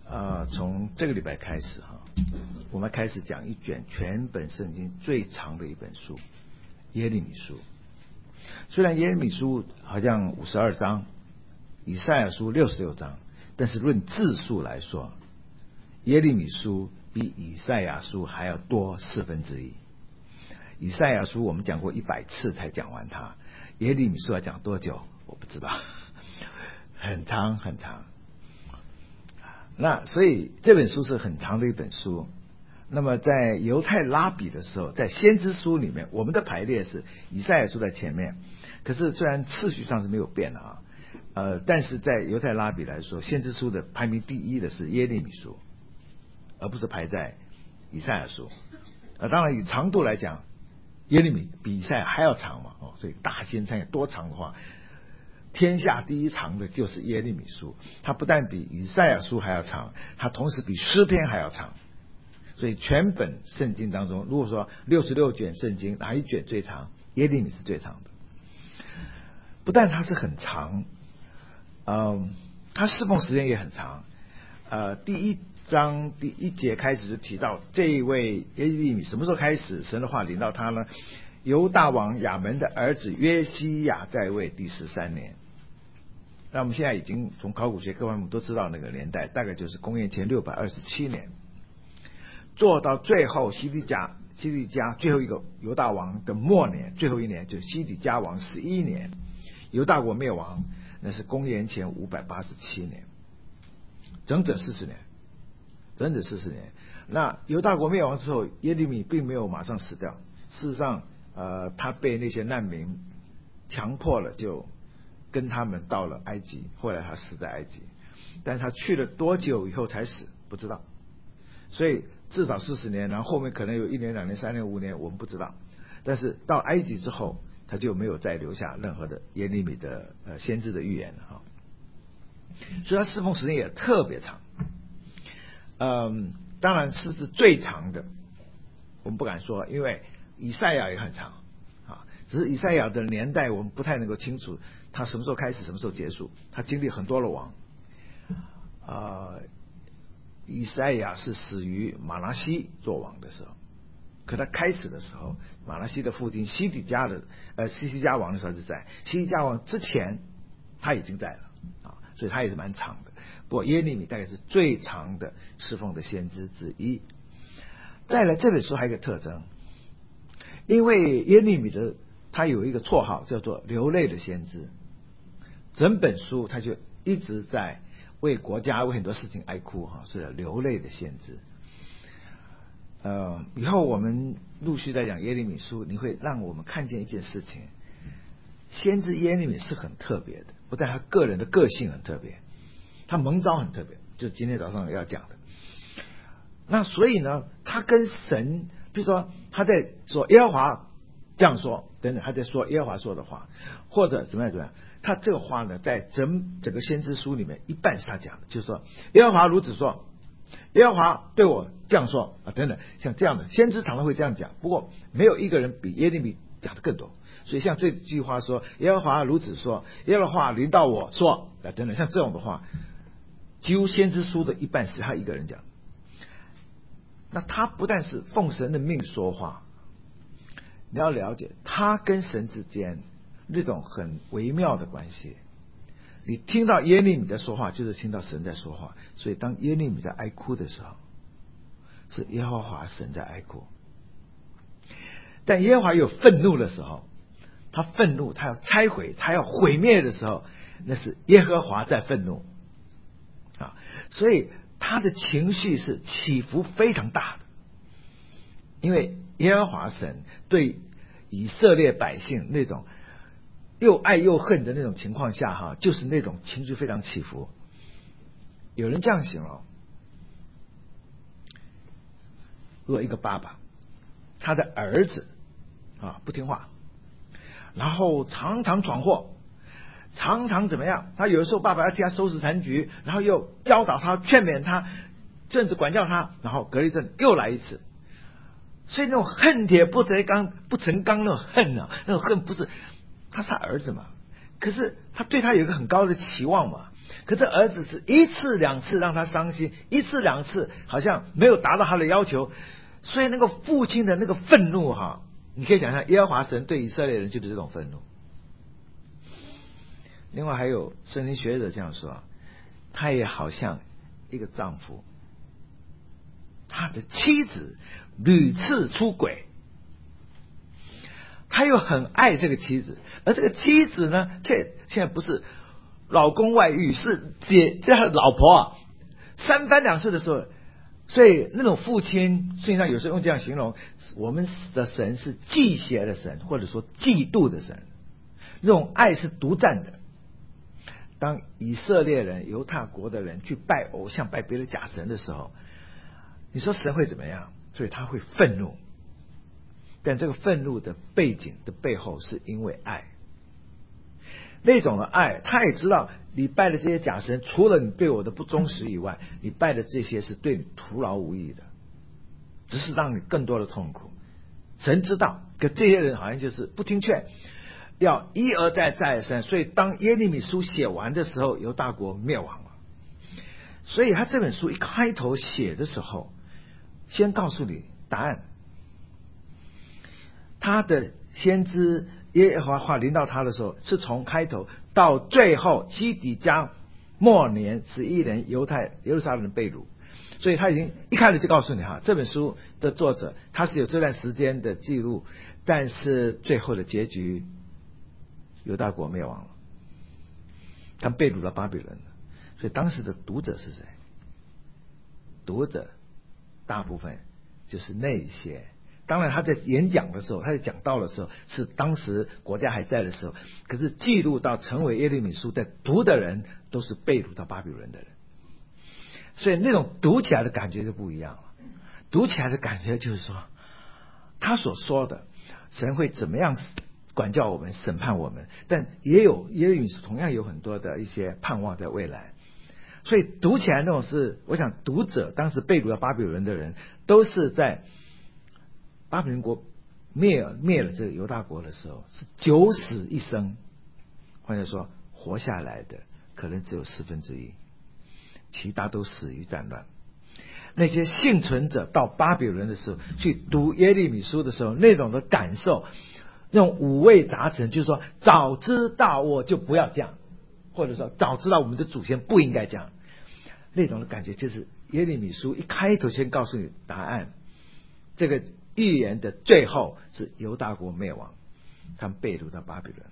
从这个礼拜开始我们开始讲一卷全本圣经最长的一本书，耶利米书。虽然耶利米书好像52章，以赛亚书66章，但是论字数来说，耶利米书比以赛亚书还要多1/4。以赛亚书我们讲过100次才讲完它，耶利米书要讲多久我不知道，很长很长。那所以这本书是很长的一本书。那么在犹太拉比的时候，在先知书里面，我们的排列是以赛亚书在前面，可是虽然次序上是没有变的但是在犹太拉比来说，先知书的排名第一的是耶利米书，而不是排在以赛亚书。当然以长度来讲，耶利米比以赛亚还要长嘛，所以大先参多长的话，天下第一长的就是耶利米书。它不但比以赛亚书还要长，它同时比诗篇还要长。所以全本圣经当中，如果说66卷圣经哪一卷最长，耶利米是最长的。不但它是很长，它侍奉时间也很长。第1章第1节开始就提到这一位耶利米什么时候开始神的话临到他呢？犹大王亚门的儿子约西亚在位第13年。那我们现在已经从考古学各方面都知道那个年代，大概就是公元前627年。做到最后西底家最后一个犹大王的末年，最后一年就是西底家王11年，犹大国灭亡，那是公元前587年，整整40年。那犹大国灭亡之后，耶利米并没有马上死掉，事实上他被那些难民强迫了，就跟他们到了埃及，后来他死在埃及，但是他去了多久以后才死不知道，所以至少40年，然后后面可能有1年2年3年5年我们不知道，但是到埃及之后他就没有再留下任何的耶利米的先知的预言了所以他侍奉时间也特别长。当然是不是最长的我们不敢说，因为以赛亚也很长只是以赛亚的年代我们不太能够清楚他什么时候开始什么时候结束，他经历很多的王。以赛亚是死于马拿西做王的时候，可他开始的时候，马拿西的父亲西底家王的时候是在，西底家王之前他已经在了所以他也是蛮长的。不过耶利米大概是最长的侍奉的先知之一。再来这本书还有一个特征，因为耶利米的他有一个绰号叫做流泪的先知，整本书他就一直在为国家为很多事情哀哭是流泪的先知。以后我们陆续在讲耶利米书，你会让我们看见一件事情，先知耶利米是很特别的，不但他个人的个性很特别，他蒙召很特别，就今天早上要讲的。那所以呢，他跟神，比如说他在说耶和华这样说等等，他在说耶和华说的话，或者怎么样，他这个话呢，在整个先知书里面一半是他讲的，就是说耶和华如此说，耶和华对我这样说等等，像这样的先知常常会这样讲。不过没有一个人比耶利米讲的更多。所以像这句话说耶和华如此说，耶和华临到我说等等，像这种的话几乎先知书的一半是他一个人讲。那他不但是奉神的命说话，你要了解他跟神之间那种很微妙的关系。你听到耶利米在说话，就是听到神在说话。所以当耶利米在哀哭的时候，是耶和华神在哀哭。但耶和华有愤怒的时候，他愤怒，他要拆毁，他要毁灭的时候，那是耶和华在愤怒所以他的情绪是起伏非常大的。因为耶和华神对以色列百姓那种又爱又恨的那种情况下就是那种情绪非常起伏。有人这样形容，如果一个爸爸他的儿子不听话，然后常常闯祸，常常怎么样，他有的时候爸爸要替他收拾残局，然后又教导他劝勉他甚至管教他，然后隔一阵又来一次。所以那种恨铁不成钢那种恨那种恨不是他是他儿子嘛，可是他对他有一个很高的期望嘛， 可这儿子是一次两次让他伤心，一次两次好像没有达到他的要求，所以那个父亲的那个愤怒你可以想象耶和华神对以色列人就是这种愤怒。另外还有圣经学者这样说，他也好像一个丈夫，他的妻子屡次出轨，他又很爱这个妻子，而这个妻子呢，现在不是老公外遇，是这他的老婆三番两次的时候。所以那种父亲实际上有时候用这样形容，我们的神是忌邪的神，或者说嫉妒的神，那种爱是独占的。当以色列人犹大国的人去拜偶像拜别的假神的时候，你说神会怎么样？所以他会愤怒，但这个愤怒的背景的背后是因为爱，那种的爱，他也知道你拜的这些假神，除了你对我的不忠实以外，你拜的这些是对你徒劳无益的，只是让你更多的痛苦。神知道，可这些人好像就是不听劝，要一而再再而三。所以当耶利米书写完的时候，犹大国灭亡了。所以他这本书一开头写的时候，先告诉你答案。他的先知耶和华话临到他的时候，是从开头到最后西底家末年11年耶路撒冷被掳，所以他已经一开始就告诉你这本书的作者他是有这段时间的记录，但是最后的结局犹大国灭亡了，他被掳到巴比伦了。所以当时的读者是谁？读者大部分就是那些，当然他在演讲的时候，他在讲道的时候是当时国家还在的时候，可是记录到成为耶利米书在读的人都是被掳到巴比伦的人，所以那种读起来的感觉就不一样了。读起来的感觉就是说，他所说的神会怎么样管教我们审判我们，但也有耶利米书同样有很多的一些盼望在未来。所以读起来那种是，我想读者当时被掳到巴比伦的人都是在巴比伦国灭了这个犹大国的时候是九死一生，或者说活下来的可能只有1/4，其他都死于战乱。那些幸存者到巴比伦的时候去读耶利米书的时候，那种的感受，那种五味杂陈，就是说早知道我就不要这样，或者说早知道我们的祖先不应该这样，那种的感觉就是耶利米书一开头先告诉你答案。这个预言的最后是犹大国灭亡，他们被掳到巴比伦。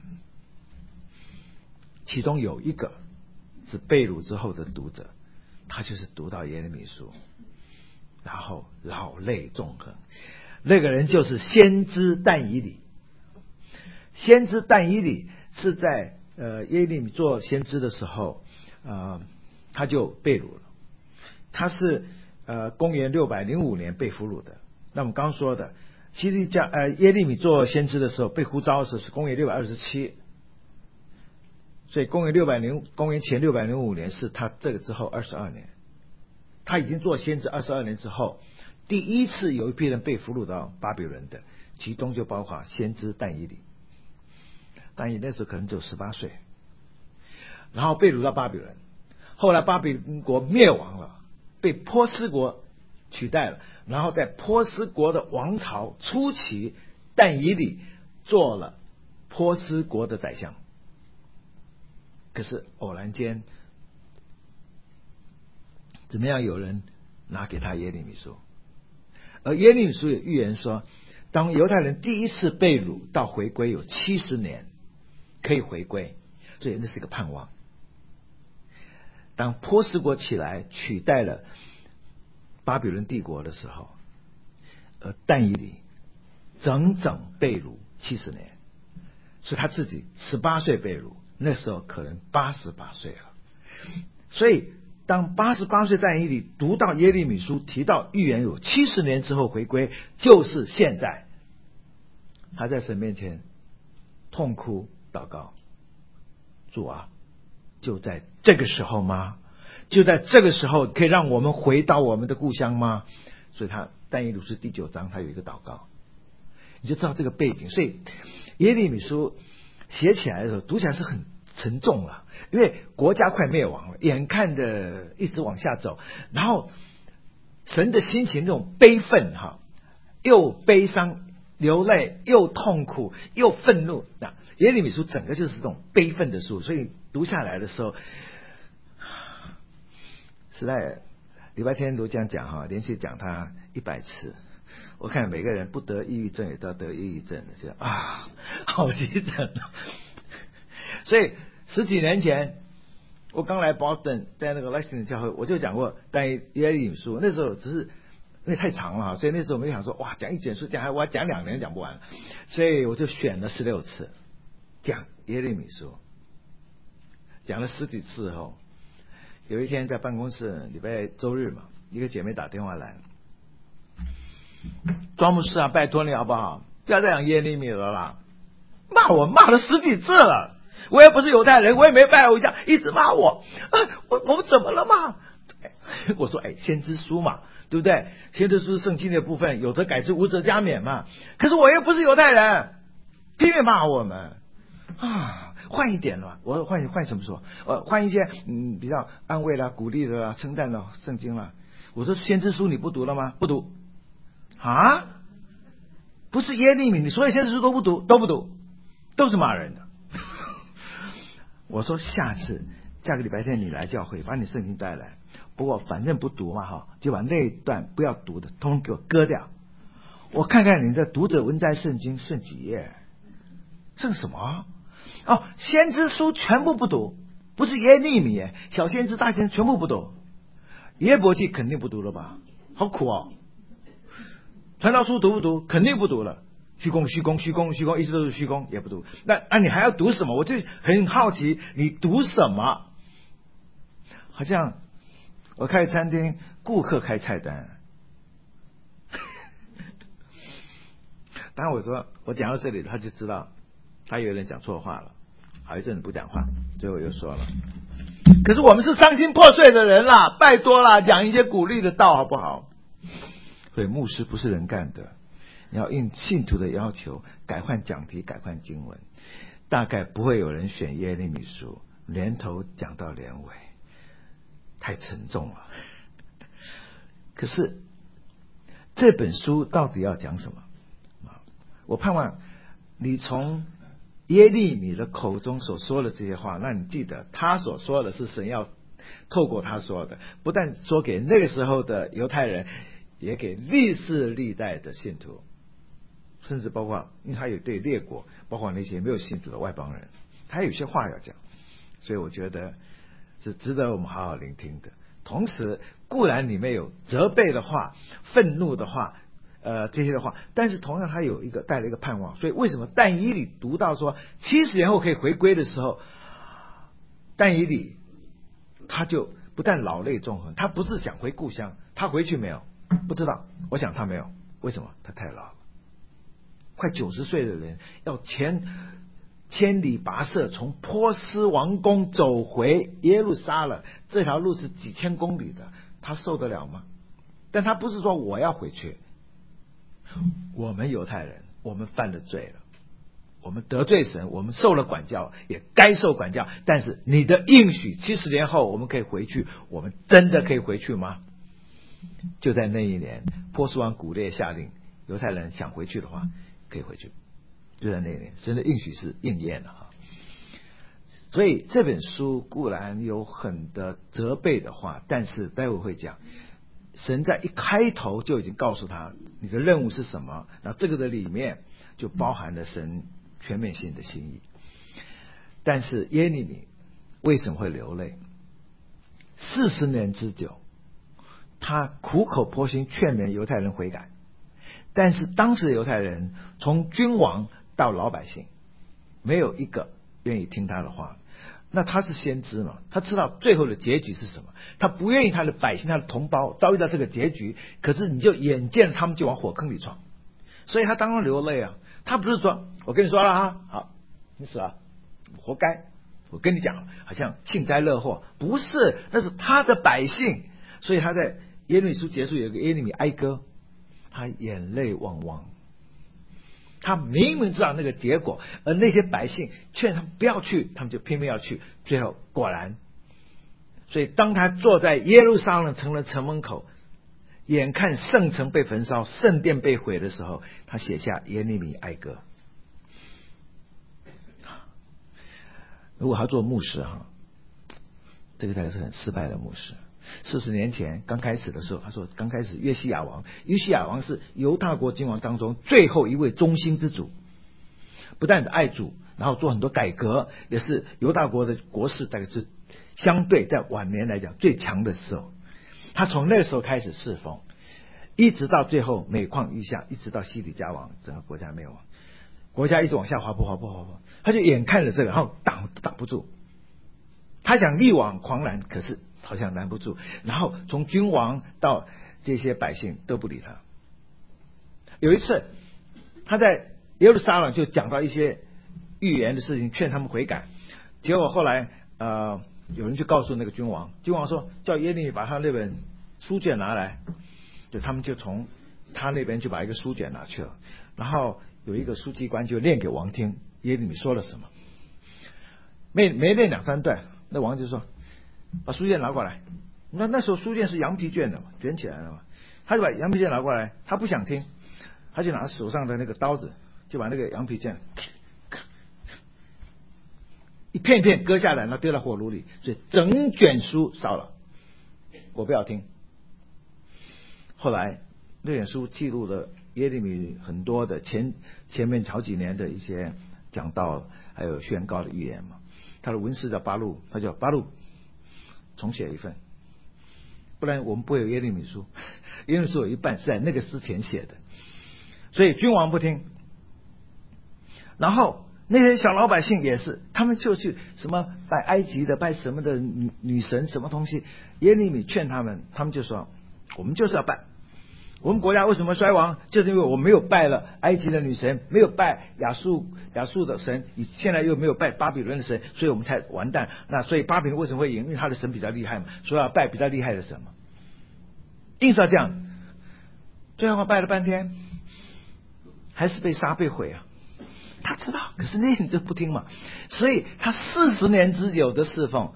其中有一个是被掳之后的读者，他就是读到耶利米书，然后老泪纵横。那个人就是先知但以理。先知但以理是在耶利米做先知的时候，他就被掳了。他是公元605年被俘虏的。那我们刚说的耶利米做先知的时候被呼召的时候是公元627，所以公元前605年是他这个之后22年。他已经做先知22年之后，第一次有一批人被俘虏到巴比伦的，其中就包括先知但以理。但以理那时候可能只有18岁，然后被掳到巴比伦，后来巴比伦国灭亡了，被波斯国取代了，然后在波斯国的王朝初期，但以理做了波斯国的宰相。可是偶然间怎么样，有人拿给他耶利米书，而耶利米书有预言说，当犹太人第一次被掳到回归有70年可以回归，所以那是个盼望。当波斯国起来取代了巴比伦帝国的时候，但以理整整被掳70年，所以他自己18岁被掳，那时候可能88岁了。所以当88岁但以理读到耶利米书提到预言有70年之后回归，就是现在。他在神面前痛哭祷告，主啊，就在这个时候吗？就在这个时候可以让我们回到我们的故乡吗？所以他但以理书第9章他有一个祷告，你就知道这个背景。所以耶利米书写起来的时候读起来是很沉重了，因为国家快灭亡了，眼看着一直往下走，然后神的心情这种悲愤又悲伤流泪，又痛苦又愤怒。那耶利米书整个就是这种悲愤的书，所以读下来的时候，实在礼拜天都这样讲连续讲他100次。我看每个人不得抑郁症也都要得抑郁症的，好急诊。所以10几年前我刚来 Boston， 在那个 Lexington 教会，我就讲过但耶利米书，那时候只是因为太长了，所以那时候没想说哇讲一卷书我要讲2年讲不完，所以我就选了16次讲耶利米书，讲了10几次后，有一天在办公室，礼拜周日嘛，一个姐妹打电话来，庄牧师拜托你好不好，不要再讲耶利米了啦，骂我骂了10几次了，我也不是犹太人，我也没拜偶像，一直骂我，我怎么了嘛？我说先知书嘛，对不对？先知书是圣经的部分，有则改之，无则加勉嘛。可是我又不是犹太人，拼命骂我们换一点了，我换什么说？换一些比较安慰啦、鼓励的啦、称赞的圣经啦。我说先知书你不读了吗？不读不是耶利米，你所有先知书都不读，都是骂人的。我说下个礼拜天你来教会，把你圣经带来，不过反正不读嘛就把那一段不要读的通通给我割掉，我看看你的读者文摘圣经剩几页，剩什么先知书全部不读，不是耶利米小先知大先知全部不读，约伯记肯定不读了吧，好苦传道书读不读？肯定不读了，虚空，一直都是虚空，也不读。那你还要读什么？我就很好奇，你读什么？好像我开餐厅，顾客开菜单。当然我说我讲到这里，他就知道他有人讲错话了，好一阵子不讲话，最后又说了。可是我们是伤心破碎的人啦，拜托啦，讲一些鼓励的道好不好？所以牧师不是人干的，你要应信徒的要求改换讲题，改换经文，大概不会有人选耶利米书连头讲到连尾，太沉重了。可是这本书到底要讲什么？我盼望你从耶利米的口中所说的这些话，那你记得他所说的是神要透过他说的，不但说给那个时候的犹太人，也给历世历代的信徒，甚至包括因为他有对列国，包括那些没有信徒的外邦人，他有些话要讲，所以我觉得是值得我们好好聆听的。同时固然里面有责备的话、愤怒的话这些的话，但是同样他有带了一个盼望。所以为什么但以理读到说70年后可以回归的时候，但以理他就不但老泪纵横，他不是想回故乡，他回去没有？不知道，我想他没有。为什么？他太老了，快90岁的人要千里跋涉从波斯王宫走回耶路撒冷，这条路是几千公里的，他受得了吗？但他不是说我要回去。我们犹太人，我们犯了罪了，我们得罪神，我们受了管教，也该受管教，但是你的应许70年后我们可以回去，我们真的可以回去吗？就在那一年，波斯王古列下令，犹太人想回去的话可以回去，就在那一年，神的应许是应验了所以这本书固然有很多责备的话，但是待会会讲，神在一开头就已经告诉他你的任务是什么，然后这个的里面就包含了神全面性的心意。但是耶利米为什么会流泪？40年之久，他苦口婆心劝勉犹太人悔改，但是当时的犹太人从君王到老百姓没有一个愿意听他的话。那他是先知嘛，他知道最后的结局是什么，他不愿意他的百姓他的同胞遭遇到这个结局，可是你就眼见他们就往火坑里闯，所以他当然流泪他不是说我跟你说了好你死了活该，我跟你讲好像幸灾乐祸，不是，那是他的百姓。所以他在耶利米书结束有一个耶利米哀歌，他眼泪汪汪， 他明明知道那个结果，而那些百姓劝他们不要去，他们就偏偏要去，最后果然。所以当他坐在耶路撒冷城的城门口，眼看圣城被焚烧，圣殿被毁的时候，他写下耶利米哀歌。如果他做牧师这个大概是很失败的牧师。40年前刚开始的时候，他说刚开始约西亚王是犹大国君王当中最后一位忠心之主，不但是爱主，然后做很多改革，也是犹大国的国势大概是相对在晚年来讲最强的时候。他从那个时候开始侍奉，一直到最后每况愈下，一直到西底家王整个国家灭亡，国家一直往下滑坡，他就眼看着这个，然后挡不住，他想力挽狂澜，可是好像拦不住，然后从君王到这些百姓都不理他。有一次他在耶路撒冷就讲到一些预言的事情，劝他们悔改，结果后来有人就告诉那个君王说叫耶利米把他那本书卷拿来，就他们就从他那边就把一个书卷拿去了，然后有一个书记官就念给王听耶利米说了什么，没念2-3段，那王就说把书卷拿过来。那时候书卷是羊皮卷的嘛，卷起来了嘛，他就把羊皮卷拿过来，他不想听，他就拿手上的那个刀子就把那个羊皮卷一片一片割下来，然后丢到火炉里，所以整卷书烧了。我不要听。后来那卷书记录了耶利米很多的前面好几年的一些讲道还有宣告的预言嘛。他的文士叫巴录，他叫巴录重写一份，不然我们不会有耶利米书。耶利米书有一半是在那个之前写的，所以君王不听，然后那些小老百姓也是，他们就去什么拜埃及的，拜什么的女神什么东西。耶利米劝他们，他们就说我们就是要拜，我们国家为什么衰亡，就是因为我没有拜了埃及的女神，没有拜亚述的神，现在又没有拜巴比伦的神，所以我们才完蛋。那所以巴比伦为什么会赢？因为他的神比较厉害嘛，所以要拜比较厉害的神嘛，硬是要这样。最后拜了半天还是被杀被毁啊。他知道，可是那人就不听嘛，所以他40年之久的侍奉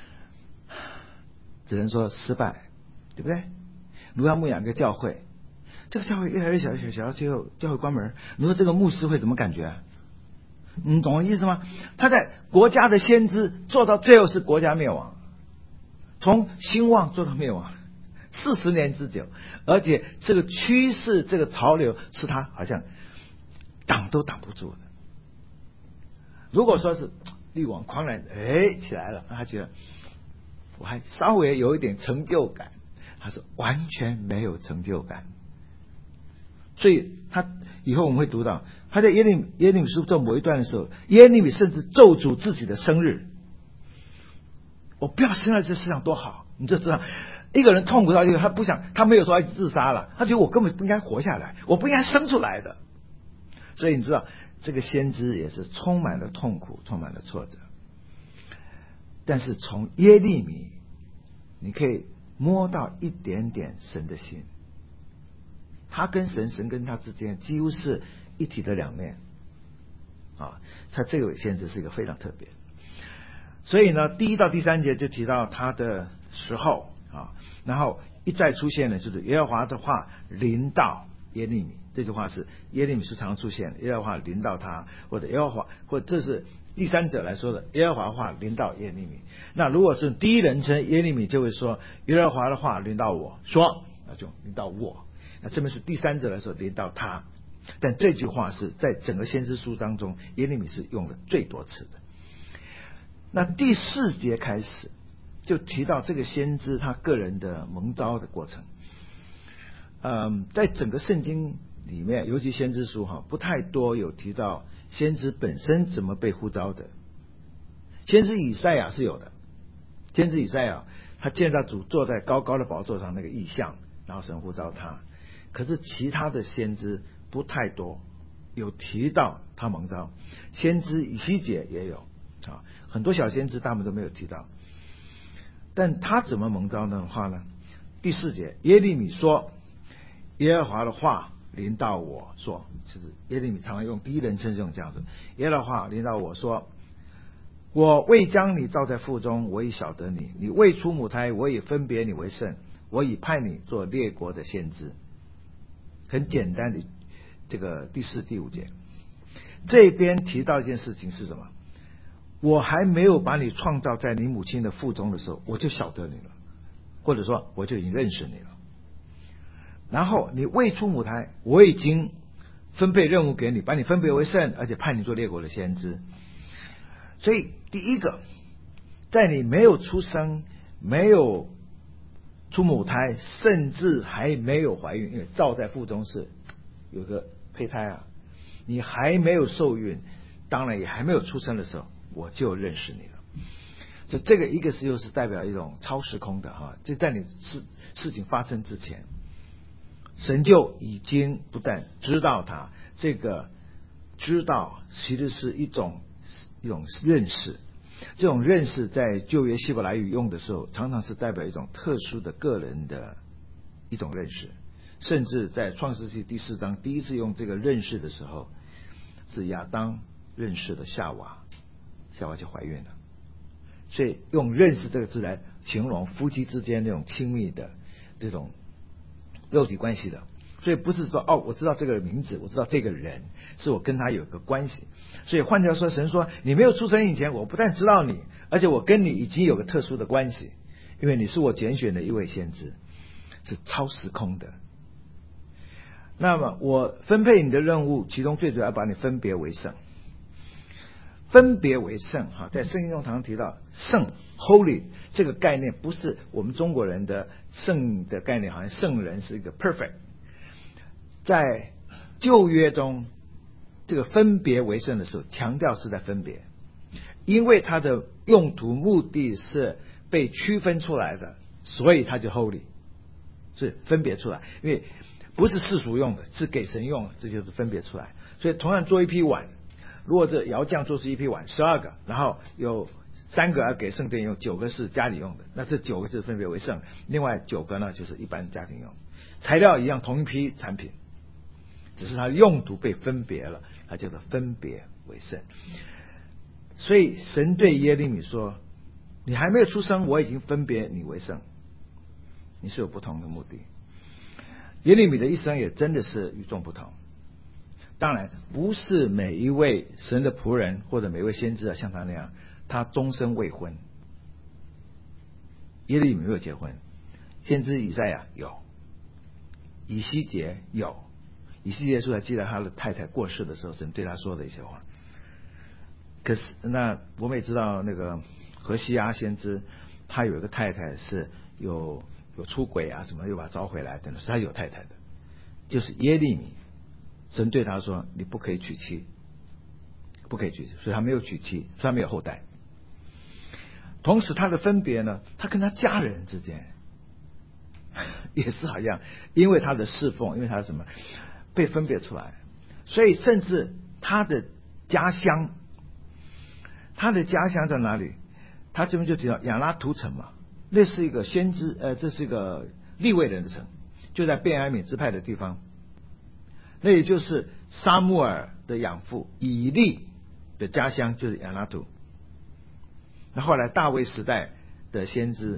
只能说失败，对不对？如要牧养一个教会，这个教会越来越小，最后教会关门，你说这个牧师会怎么感觉啊？你懂我意思吗？他在国家的先知做到最后是国家灭亡，从兴旺做到灭亡，40年之久，而且这个趋势这个潮流是他好像挡都挡不住的。如果说是力挽狂澜起来了，他觉得我还稍微有一点成就感，他是完全没有成就感。所以他以后我们会读到他在耶利米书做某一段的时候，耶利米甚至咒诅自己的生日，我不要生在这世上多好。你就知道一个人痛苦到他不想，他没有说要自杀了，他觉得我根本不应该活下来，我不应该生出来的。所以你知道这个先知也是充满了痛苦，充满了挫折。但是从耶利米你可以摸到一点点神的心，他跟神跟他之间几乎是一体的两面他这位先知是一个非常特别。所以呢第1到第3节就提到他的时候然后一再出现的就是耶和华的话临到耶利米，这句话是耶利米书常出现的，耶和华临到他，或者耶和华，或者这是第三者来说的耶和华话临到耶利米。那如果是第一人称，耶利米就会说耶和华的话临到我说，那就临到我。那这边是第三者来说临到他，但这句话是在整个先知书当中耶利米是用了最多次的。那第4节开始就提到这个先知他个人的蒙召的过程。在整个圣经里面，尤其先知书不太多有提到先知本身怎么被呼召的。先知以赛亚是有的，先知以赛亚他见到主坐在高高的宝座上那个异象，然后神呼召他。可是其他的先知不太多有提到他蒙召。先知以西结也有很多小先知他们都没有提到。但他怎么蒙召的话呢？第4节耶利米说耶和华的话临到我说，就是耶利米常常用第一人称这种这样子，耶和华临到我说，我未将你造在腹中，我已晓得你；你未出母胎，我已分别你为圣，我已派你做列国的先知。很简单的，这个第4、第5节，这边提到一件事情是什么？我还没有把你创造在你母亲的腹中的时候，我就晓得你了，或者说我就已经认识你了。然后你未出母胎，我已经分配任务给你，把你分别为圣，而且派你做列国的先知。所以第一个，在你没有出生、没有出母胎，甚至还没有怀孕，因为造在腹中是有个胚胎啊，你还没有受孕，当然也还没有出生的时候，我就认识你了。所以这个一个是又是代表一种超时空的哈，就在你事情发生之前，神就已经不但知道他，这个知道其实是一种认识。这种认识在旧约希伯来语用的时候，常常是代表一种特殊的个人的一种认识。甚至在创世纪第4章第一次用这个认识的时候，是亚当认识了夏娃，夏娃就怀孕了。所以用认识这个字来形容夫妻之间那种亲密的这种肉体关系的。所以不是说我知道这个名字，我知道这个人，是我跟他有个关系。所以换句话说，神说你没有出生以前，我不但知道你，而且我跟你已经有个特殊的关系，因为你是我拣选的一位先知，是超时空的。那么我分配你的任务，其中最主要把你分别为圣。分别为圣在圣经中常常提到圣 holy 这个概念，不是我们中国人的圣的概念，好像圣人是一个 perfect。在旧约中，这个分别为圣的时候，强调是在分别，因为它的用途目的是被区分出来的，所以它就 holy， 是分别出来。因为不是世俗用的，是给神用的，这就是分别出来。所以同样做一批碗，如果这窑匠做出一批碗12个，然后有3个要给圣殿用，9个是家里用的，那这9个就是分别为圣，另外9个呢就是一般家庭用。材料一样，同一批产品，只是它用途被分别了，它叫做分别为圣。所以神对耶利米说，你还没有出生，我已经分别你为圣，你是有不同的目的。耶利米的一生也真的是与众不同。当然不是每一位神的仆人或者每一位先知像他那样，他终身未婚。耶利米没有结婚，先知以赛亚有，以西结有，以西结书还记得他的太太过世的时候，神对他说的一些话。可是那我们也知道，那个何西阿先知，他有一个太太是有出轨啊什么，又把他招回来等等，他有太太的。就是耶利米，神对他说你不可以娶妻，不可以娶妻，所以他没有娶妻，所以他没有后代。同时他的分别呢，他跟他家人之间也是好像因为他的侍奉，因为他什么被分别出来，所以甚至他的家乡在哪里？他这边就提到亚拉图城嘛，那是一个先知，这是一个利未人的城，就在便雅悯支派的地方。那也就是撒母耳的养父以利的家乡，就是亚拉图。那后来大卫时代的先知，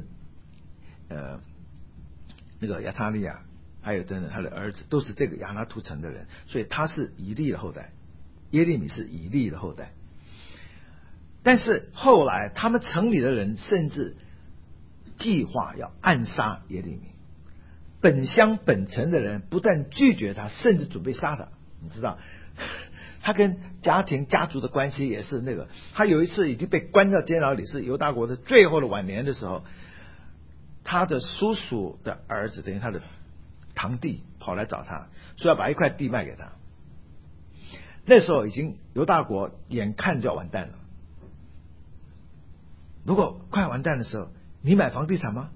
那个亚他利亚，还有等等他的儿子，都是这个亚拉图城的人，所以他是以利的后代，耶利米是以利的后代。但是后来他们城里的人甚至计划要暗杀耶利米，本乡本城的人不但拒绝他，甚至准备杀他。你知道他跟家族的关系也是那个，他有一次已经被关到监牢里，是犹大国的最后的晚年的时候，他的叔叔的儿子，等于他的堂弟跑来找他，说要把一块地卖给他。那时候已经犹大国眼看就要完蛋了，如果快完蛋的时候，你买房地产吗？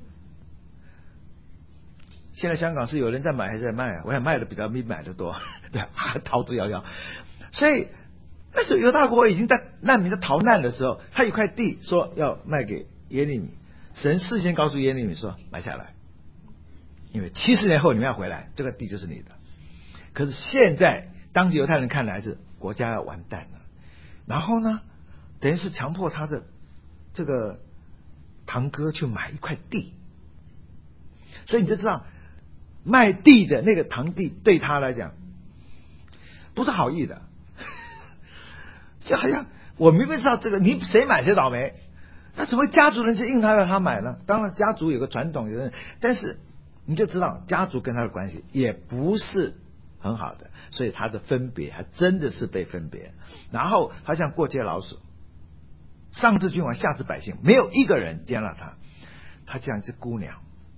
现在香港是有人在买还是在卖啊？我想卖的比买的多，对啊，逃之夭夭。所以那时候犹大国已经在难民的逃难的时候，他有块地说要卖给耶利米，神事先告诉耶利米说买下来，因为70年后你们要回来，这个地就是你的。 可是现在当时犹太人看来是国家要完蛋了，然后呢，等于是强迫他的这个堂哥去买一块地，所以你就知道卖地的那个堂弟对他来讲不是好意的，就好像我明明知道这个你谁买谁倒霉，那怎么家族人就硬他要他买呢？当然家族有个传统，有人，但是你就知道家族跟他的关系也不是很好的，所以他的分别还真的是被分别，然后他像过街老鼠，上至君王下至百姓没有一个人接纳他，他这样一只孤鸟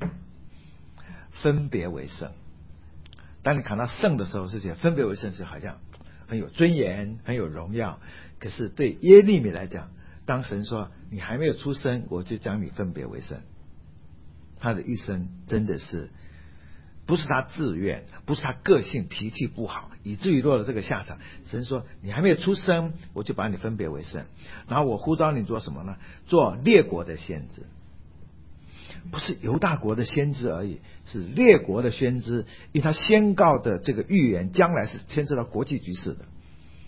分别为圣。当你看到圣的时候，是觉得分别为圣是好像很有尊严很有荣耀，可是对耶利米来讲，当神说你还没有出生我就将你分别为圣，他的一生真的是不是他自愿，不是他个性脾气不好以至于落了这个下场。神说你还没有出生我就把你分别为圣，然后我呼召你做什么呢？做列国的先知，不是犹大国的先知而已，是列国的先知，因为他宣告的这个预言将来是牵涉到国际局势的。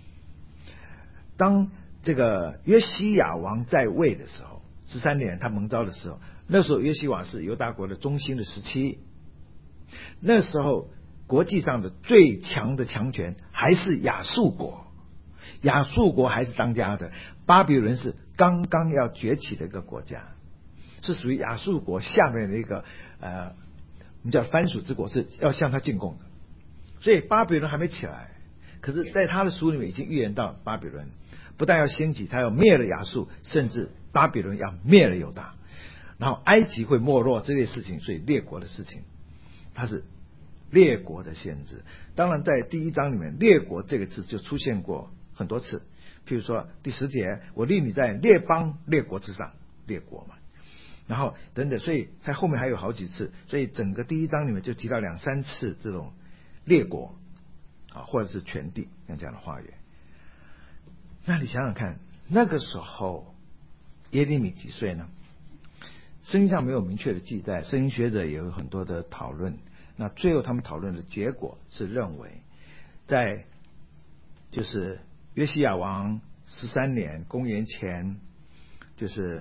当这个约西亚王在位的时候，13年他蒙召的时候，那时候约西亚是犹大国的中心的时期，那时候国际上的最强的强权还是亚述国，亚述国还是当家的，巴比伦是刚刚要崛起的一个国家，是属于亚述国下面的一个我们叫番薯之国，是要向他进贡的。所以巴比伦还没起来，可是在他的书里面已经预言到巴比伦不但要兴起，他要灭了亚述，甚至巴比伦要灭了犹大，然后埃及会没落这些事情，所以列国的事情他是列国的先知。当然在第1章里面列国这个字就出现过很多次，譬如说第10节我立你在列邦列国之上，列国嘛，然后等等，所以在后面还有好几次，所以整个第1章里面就提到2、3次这种列国或者是全地像这样的话语。那你想想看，那个时候耶利米几岁呢？圣经上没有明确的记载，圣经学者也有很多的讨论，那最后他们讨论的结果是认为在就是约西亚王13年公元前就是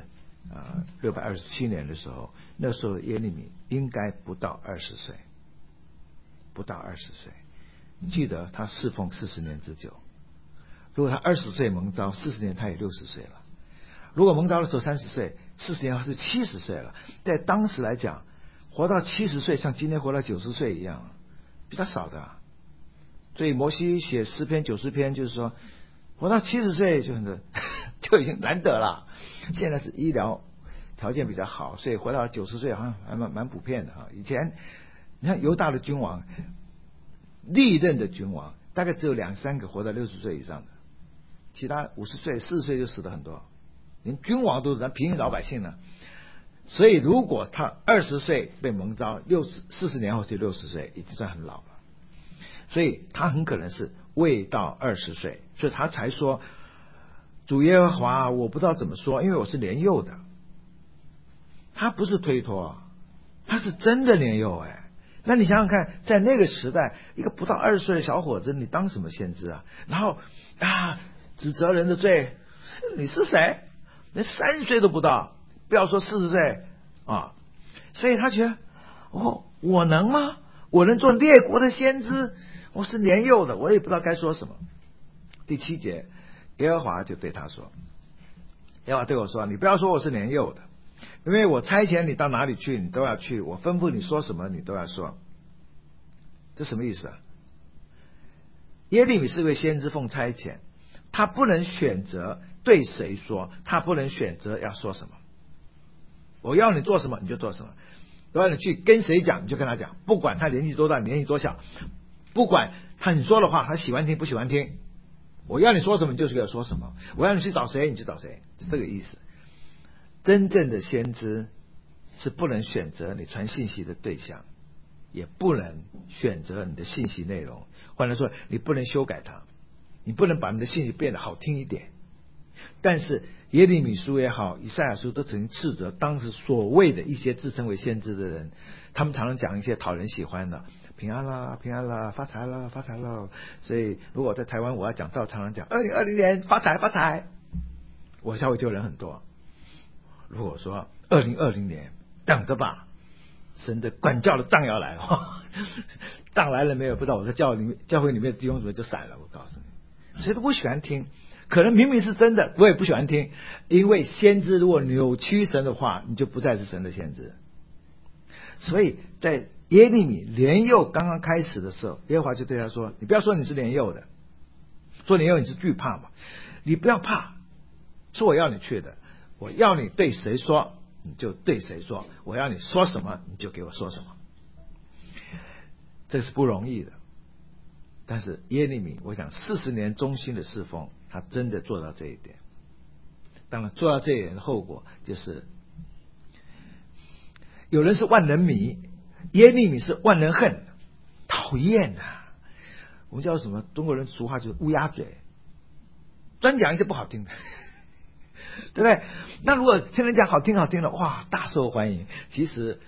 627年的时候，那时候耶利米应该不到20岁，不到20岁。你记得他侍奉40年之久，如果他20岁蒙召，40年他也60岁了。如果蒙召的时候30岁，40年他是70岁了。在当时来讲，活到70岁像今天活到90岁一样，比较少的。所以摩西写诗篇90篇就是说活到70岁就已经难得了。现在是医疗条件比较好，所以活到90岁好像还蛮普遍的。以前你看犹大的君王，历任的君王大概只有2、3个活到60岁以上的，其他50岁40岁就死了很多，连君王都是咱平民老百姓呢。所以如果他20岁被蒙召，40年后就60岁，已经算很老了。所以他很可能是未到20岁，所以他才说主耶和华我不知道怎么说，因为我是年幼的。他不是推脱，他是真的年幼。那你想想看，在那个时代，一个不到20岁的小伙子，你当什么先知啊？然后指责人的罪，你是谁？连30岁都不到，不要说40岁啊！所以他觉得我能吗？我能做列国的先知？我是年幼的，我也不知道该说什么。第7节，耶和华就对他说，耶和华对我说，你不要说我是年幼的，因为我差遣你到哪里去你都要去，我吩咐你说什么你都要说。这什么意思啊？耶利米是位先知奉差遣，他不能选择对谁说，他不能选择要说什么。我要你做什么你就做什么，我要你去跟谁讲你就跟他讲，不管他年纪多大年纪多小，不管你说的话他喜欢听不喜欢听，我要你说什么你就是要说什么，我要你去找谁你去找谁，是这个意思。真正的先知是不能选择你传信息的对象，也不能选择你的信息内容，换句话说你不能修改它，你不能把你的信息变得好听一点， 但是耶利米书也好，以赛亚书都曾经斥责当时所谓的一些自称为先知的人，他们常常讲一些讨人喜欢的平安啦平安啦，发财啦发财啦。所以如果在台湾我要讲道，常常讲2020年发财发财，我下回就人很多。如果说2020年等着吧，神的管教的杖要来了，杖来了没有不知道，我在教会里面的弟兄姊妹就散了，我告诉你，谁都不喜欢听。可能明明是真的，我也不喜欢听，因为先知如果扭曲神的话，你就不再是神的先知。所以在耶利米年幼刚刚开始的时候，耶和华就对他说：“你不要说你是年幼的，说年幼你是惧怕嘛，你不要怕，是我要你去的，我要你对谁说你就对谁说，我要你说什么你就给我说什么。”这是不容易的，但是耶利米，我想40年忠心的侍奉，他真的做到这一点。当然做到这一点的后果就是有人是万人迷，耶利米是万人恨，讨厌啊！我们叫什么？中国人俗话就是乌鸦嘴，专讲一些不好听的，对不对？那如果现在讲好听的，哇，大受欢迎。其实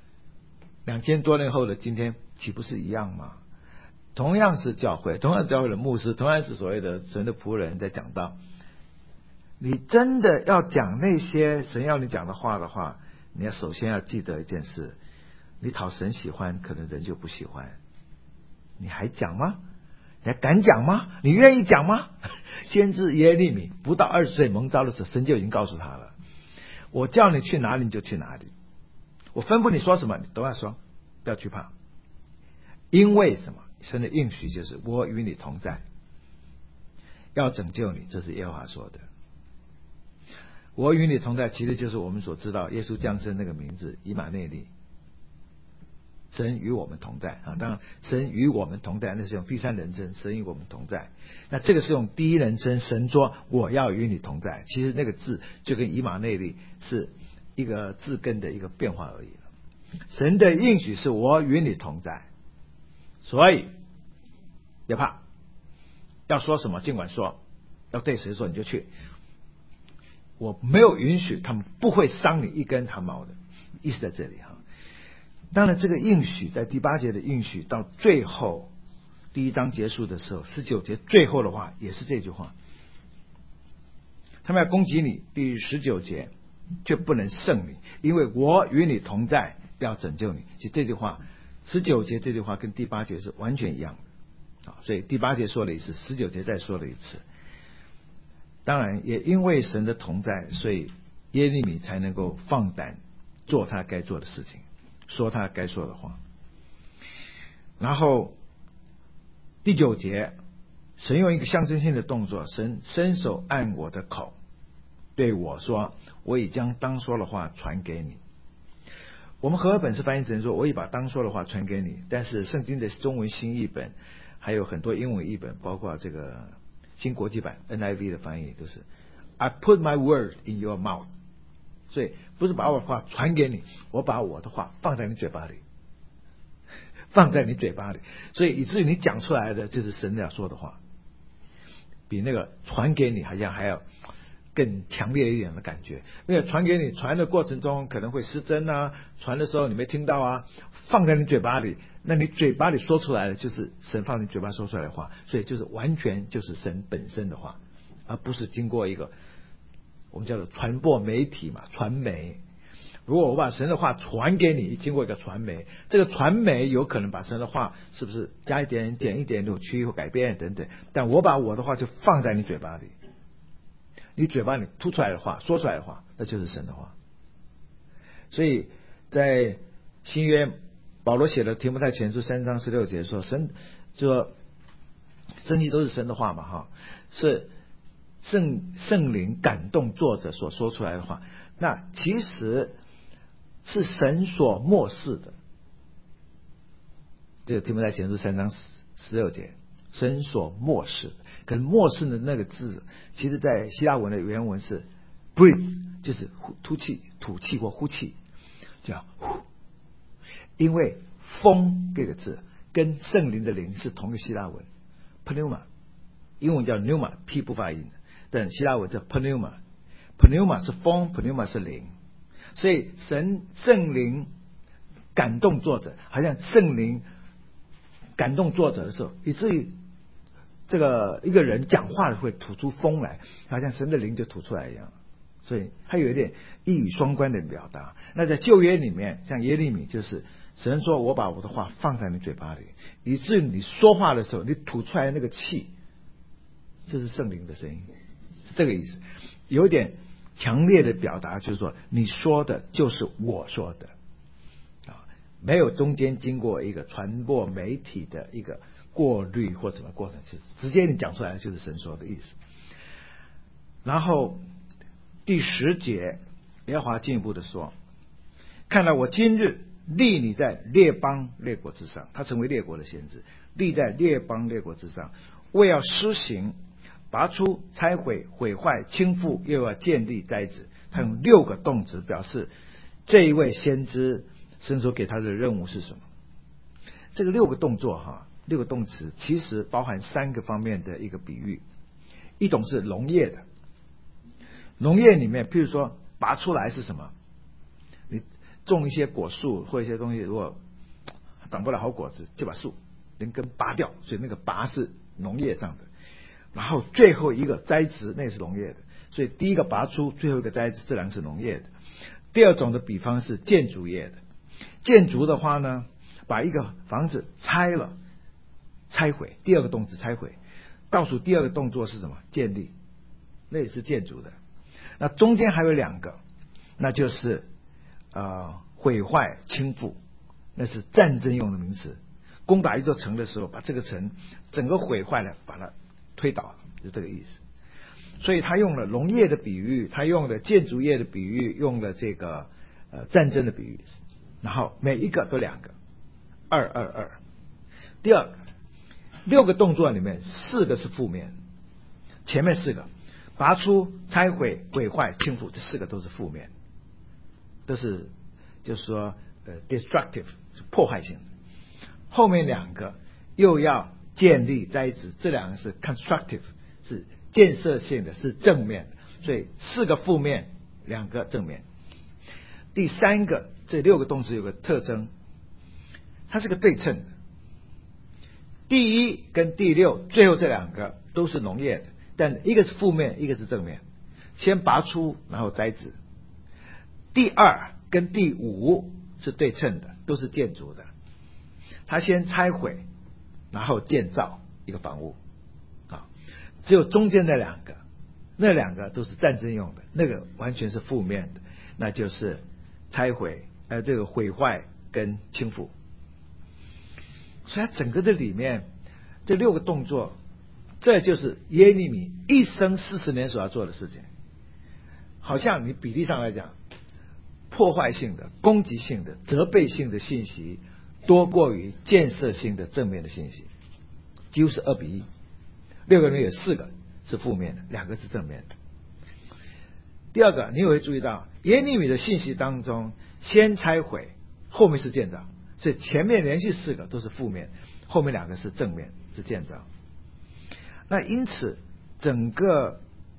2000多年后的今天，岂不是一样吗？同样是教会，同样是教会的牧师，同样是所谓的神的仆人在讲道。你真的要讲那些神要你讲的话的话，你要首先要记得一件事，你讨神喜欢，可能人就不喜欢。你还讲吗？你还敢讲吗？你愿意讲吗？先知耶利米不到20岁蒙召的时候，神就已经告诉他了，我叫你去哪里你就去哪里，我吩咐你说什么你都要说，不要惧怕。因为什么？神的应许就是我与你同在，要拯救你，这是耶和华说的。我与你同在其实就是我们所知道耶稣降生那个名字以马内利，神与我们同在啊！当然神与我们同在那是用第三人称，神与我们同在。那这个是用第一人称，神说我要与你同在，其实那个字就跟以马内利是一个字根的一个变化而已了。神的应许是我与你同在，所以别怕，要说什么尽管说，要对谁说你就去，我没有允许他们不会伤你一根汗毛的，意思在这里哈。当然这个应许在第8节的应许到最后第1章结束的时候19节最后的话也是这句话，他们要攻击你，第19节却不能胜你，因为我与你同在，要拯救你。其实这句话19节这句话跟第8节是完全一样的，所以第8节说了一次，19节再说了一次。当然也因为神的同在，所以耶利米才能够放胆做他该做的事情，说他该说的话。然后第9节，神用一个象征性的动作，神伸手按我的口，对我说，我已将当说的话传给你。我们和合本是翻译成说我已把当说的话传给你，但是圣经的中文新译本还有很多英文译本，包括这个新国际版 NIV 的翻译都是 I put my word in your mouth， 所以不是把我的话传给你，我把我的话放在你嘴巴里，放在你嘴巴里，所以以至于你讲出来的就是神要说的话，比那个传给你好像还要更强烈一点的感觉。因为传给你，传的过程中可能会失真啊，传的时候你没听到啊，放在你嘴巴里，那你嘴巴里说出来的就是神放你嘴巴说出来的话，所以就是完全就是神本身的话，而不是经过一个我们叫做传播媒体嘛，传媒。如果我把神的话传给你，经过一个传媒，这个传媒有可能把神的话是不是加一点点一点扭曲或改变等等，但我把我的话就放在你嘴巴里，你嘴巴里吐出来的话，说出来的话，那就是神的话。所以在新约保罗写的提摩太前书3章16节说，神就说圣经都是神的话嘛，哈，是圣灵感动作者所说出来的话，那其实是神所默示的。这个提摩太前书3章16节，神所默示。可是默示的那个字，其实在希腊文的原文是 breathe， 就是吐气、吐气或呼气，叫呼。因为风这个字跟圣灵的灵是同一个希腊文 pneuma， 英文叫 pneuma， P 不发音， 但希腊文叫 pneuma 是风 ，pneuma 是灵，所以圣灵感动作者，好像圣灵感动作者的时候，以至于这个一个人讲话会吐出风来，好像神的灵就吐出来一样。所以它有一点一语双关的表达。那在旧约里面，像耶利米就是神说：“我把我的话放在你嘴巴里，以至于你说话的时候，你吐出来的那个气，就是圣灵的声音。”是这个意思，有点强烈的表达，就是说你说的就是我说的啊，没有中间经过一个传播媒体的一个过滤或什么过程，就是直接你讲出来就是神说的意思。然后第10节，耶和华进一步的说：“看来我今日立你在列邦列国之上。”他成为列国的先知，立在列邦列国之上，为要施行拔出、拆毁、毁坏、倾覆，又要建立、栽植。他用6个动词表示这一位先知神所给他的任务是什么。这个6个动作6个动词其实包含3个方面的一个比喻。一种是农业的，农业里面譬如说拔出来是什么，你种一些果树或一些东西，如果长不了好果子，就把树连根拔掉，所以那个拔是农业上的。然后最后一个栽植，那是农业的，所以第一个拔出，最后一个栽植，这2个是农业的。第二种的比方是建筑业的，建筑的话呢，把一个房子拆了，拆毁，第2个动词拆毁，倒数第2个动作是什么？建立，那也是建筑的。那中间还有2个，那就是毁坏、倾覆，那是战争用的名词。攻打一座城的时候，把这个城整个毁坏了，把它推倒了，是这个意思。所以他用了农业的比喻，他用了建筑业的比喻，用了这个战争的比喻，然后每一个都2个，222。第二个，6个动作里面4个是负面，前面4个拔出、拆毁、毁坏、倾覆，这4个都是负面，都是就是说destructive 是破坏性的。后面2个又要建立、栽植，这2个是 constructive 是建设性的，是正面的。所以4个负面，2个正面。第3个，这6个动词有个特征，它是个对称的。第1跟第6最后这2个都是农业的，但一个是负面，一个是正面。先拔出，然后栽植。第2跟第5是对称的，都是建筑的。他先拆毁，然后建造一个房屋啊。只有中间那2个，那2个都是战争用的，那个完全是负面的，那就是拆毁这个毁坏跟倾覆。所以它整个的里面这6个动作，这就是耶利米一生40年所要做的事情。好像你比例上来讲，破坏性的、攻击性的、责备性的信息多过于建设性的正面的信息，几乎是2比1。6个人有4个是负面的，2个是正面的。第二个，你也会注意到耶利米的信息当中，先拆毁，后面是建造，所以前面连续4个都是负面，后面2个是正面，是建造。那因此整个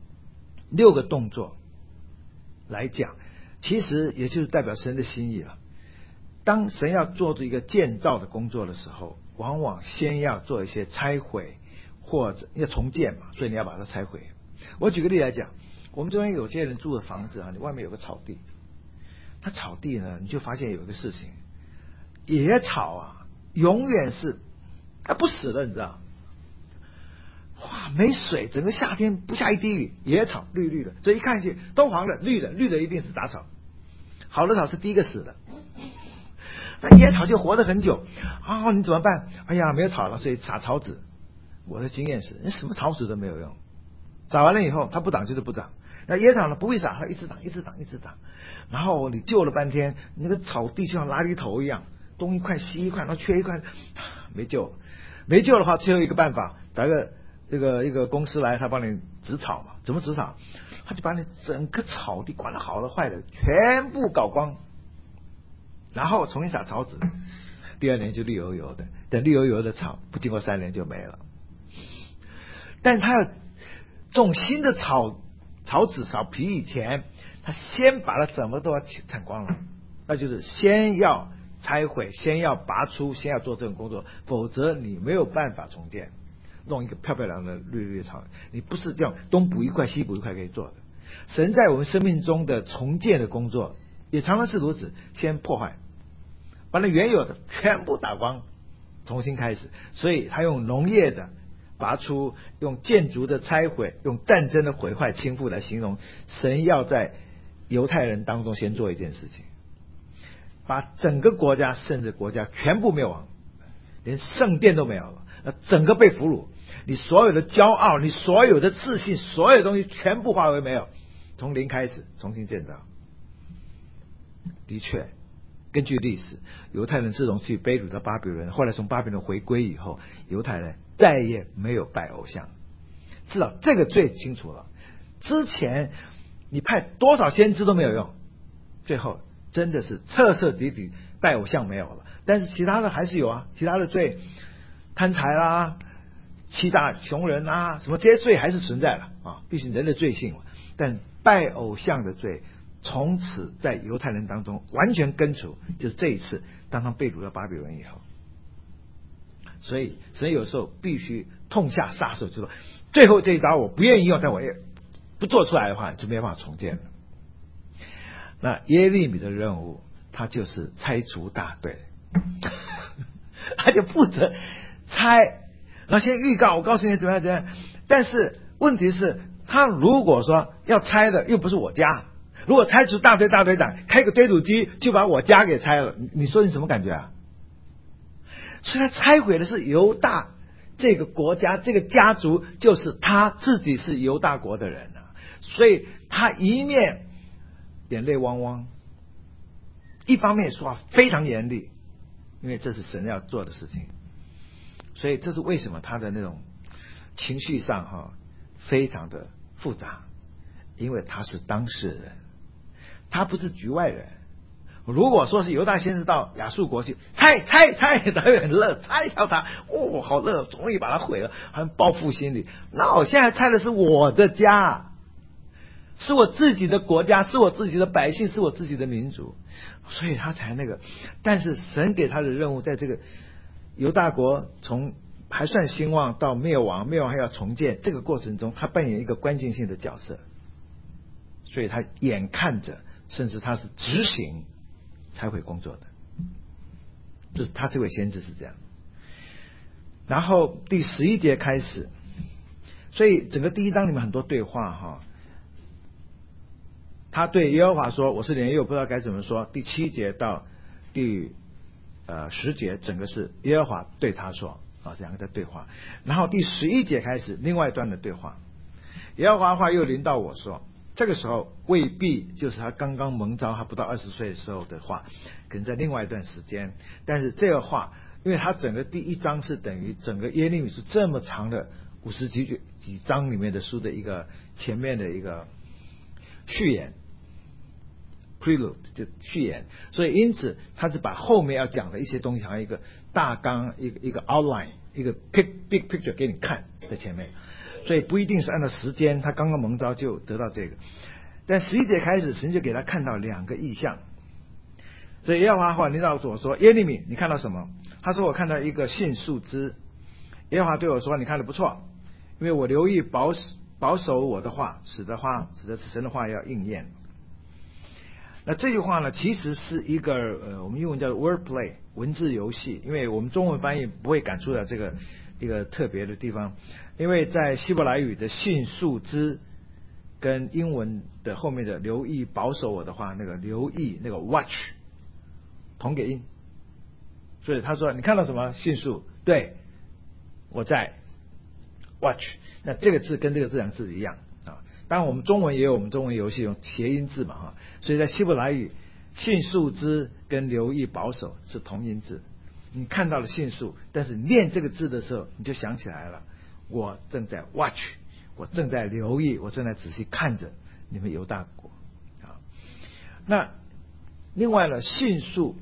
6个动作来讲，其实也就是代表神的心意了。当神要做一个建造的工作的时候，往往先要做一些拆毁，或者要重建嘛，所以你要把它拆毁。我举个例来讲，我们这边有些人住的房子你外面有个草地，它草地呢，你就发现有一个事情，野草永远是不死的，你知道？哇，没水，整个夏天不下一滴雨，野草绿绿的，这一看去都黄的，绿的一定是杂草，好的草是第一个死的。那野草就活得很久你怎么办？哎呀，没有草了，所以撒草籽。我的经验是，你什么草籽都没有用，撒完了以后它不长就是不长。那野草呢，不会撒，它一直长，然后你救了半天，那个草地就像垃圾头一样，东一块西一块，然后缺一块，没救的话，只有一个办法，找一个公司来，他帮你植草嘛。怎么植草？他就把你整个草地管了好的坏的全部搞光，然后重新撒草籽，第2年就绿油油的。等绿油油的草不经过3年就没了。但他要种新的草籽草皮以前，他先把它怎么都要铲光了，那就是先要拆毁，先要拔出，先要做这种工作，否则你没有办法重建，弄一个漂漂亮的绿绿草，你不是这样东补一块西补一块可以做的。神在我们生命中的重建的工作也常常是如此，先破坏，把那原有的全部打光，重新开始。所以他用农业的拔出，用建筑的拆毁，用战争的毁坏倾覆来形容神要在犹太人当中先做一件事情，把整个国家甚至国家全部灭亡，连圣殿都没有了，整个被俘虏，你所有的骄傲，你所有的自信，所有的东西全部化为没有，从零开始重新建造。的确根据历史，犹太人自从去被掳到巴比伦，后来从巴比伦回归以后，犹太人再也没有拜偶像，知道这个最清楚了。之前你派多少先知都没有用，最后真的是彻彻底底拜偶像没有了，但是其他的还是有啊，其他的罪，贪财啦，欺诈穷人啊，什么这些罪还是存在了啊，毕竟人的罪性嘛。但拜偶像的罪从此在犹太人当中完全根除，就是这一次当他被掳到巴比伦以后。所以神有时候必须痛下杀手，就说最后这一刀我不愿意用，但我也不做出来的话，就没办法重建了。那耶利米的任务，他就是拆除大队他就负责拆，然后先预告，我告诉你怎么样怎么样。但是问题是，他如果说要拆的又不是我家，如果拆除大队大队长开个堆土机就把我家给拆了，你说你什么感觉啊？所以他拆毁的是犹大这个国家，这个家族就是他自己是犹大国的人啊，所以他一面眼泪汪汪，一方面说话非常严厉，因为这是神要做的事情。所以这是为什么他的那种情绪上非常的复杂，因为他是当事人，他不是局外人。如果说是犹大先知到亚述国去拆，他会很乐，拆掉他，好乐，终于把他毁了，好像报复心理。那我现在拆的是我的家，是我自己的国家，是我自己的百姓，是我自己的民族，所以他才那个。但是神给他的任务，在这个犹大国从还算兴旺到灭亡，灭亡还要重建这个过程中，他扮演一个关键性的角色，所以他眼看着，甚至他是执行拆毁工作的，这是他这位先知是这样。然后第11节开始，所以整个第一章里面很多对话他对耶和华说我是连夜，我不知道该怎么说。第7节到第10节整个是耶和华对他说这两个在对话。然后第11节开始另外一段的对话，耶和华的话又临到我说，这个时候未必就是他刚刚蒙召，他不到20岁的时候的话，可能在另外一段时间。但是这个话，因为他整个第一章是等于整个耶利米书这么长的50几章里面的书的一个前面的一个序言 prelude 就序言，所以因此他是把后面要讲的一些东西好像一个大纲，一个 outline， 一个 big picture 给你看在前面，所以不一定是按照时间他刚刚蒙召就得到这个。但11节开始神就给他看到2个异象，所以耶和华话领导我说，耶利米你看到什么？他说我看到一个杏树枝。耶和华对我说你看得不错，因为我留意保守我的话，使得神的话要应验。那这句话呢，其实是一个我们英文叫 wordplay 文字游戏，因为我们中文翻译不会感触到这个一个特别的地方，因为在希伯来语的杏树枝跟英文的后面的留意保守我的话，那个留意那个 watch 同个音，所以他说你看到什么杏树？对，我在 watch。 那这个字跟这个字两个字一样当然我们中文也有我们中文游戏用谐音字嘛所以在希伯来语杏树枝跟留意保守是同音字。你看到了杏树，但是念这个字的时候你就想起来了，我正在 watch， 我正在留意，我正在仔细看着你们犹大国那另外呢，杏树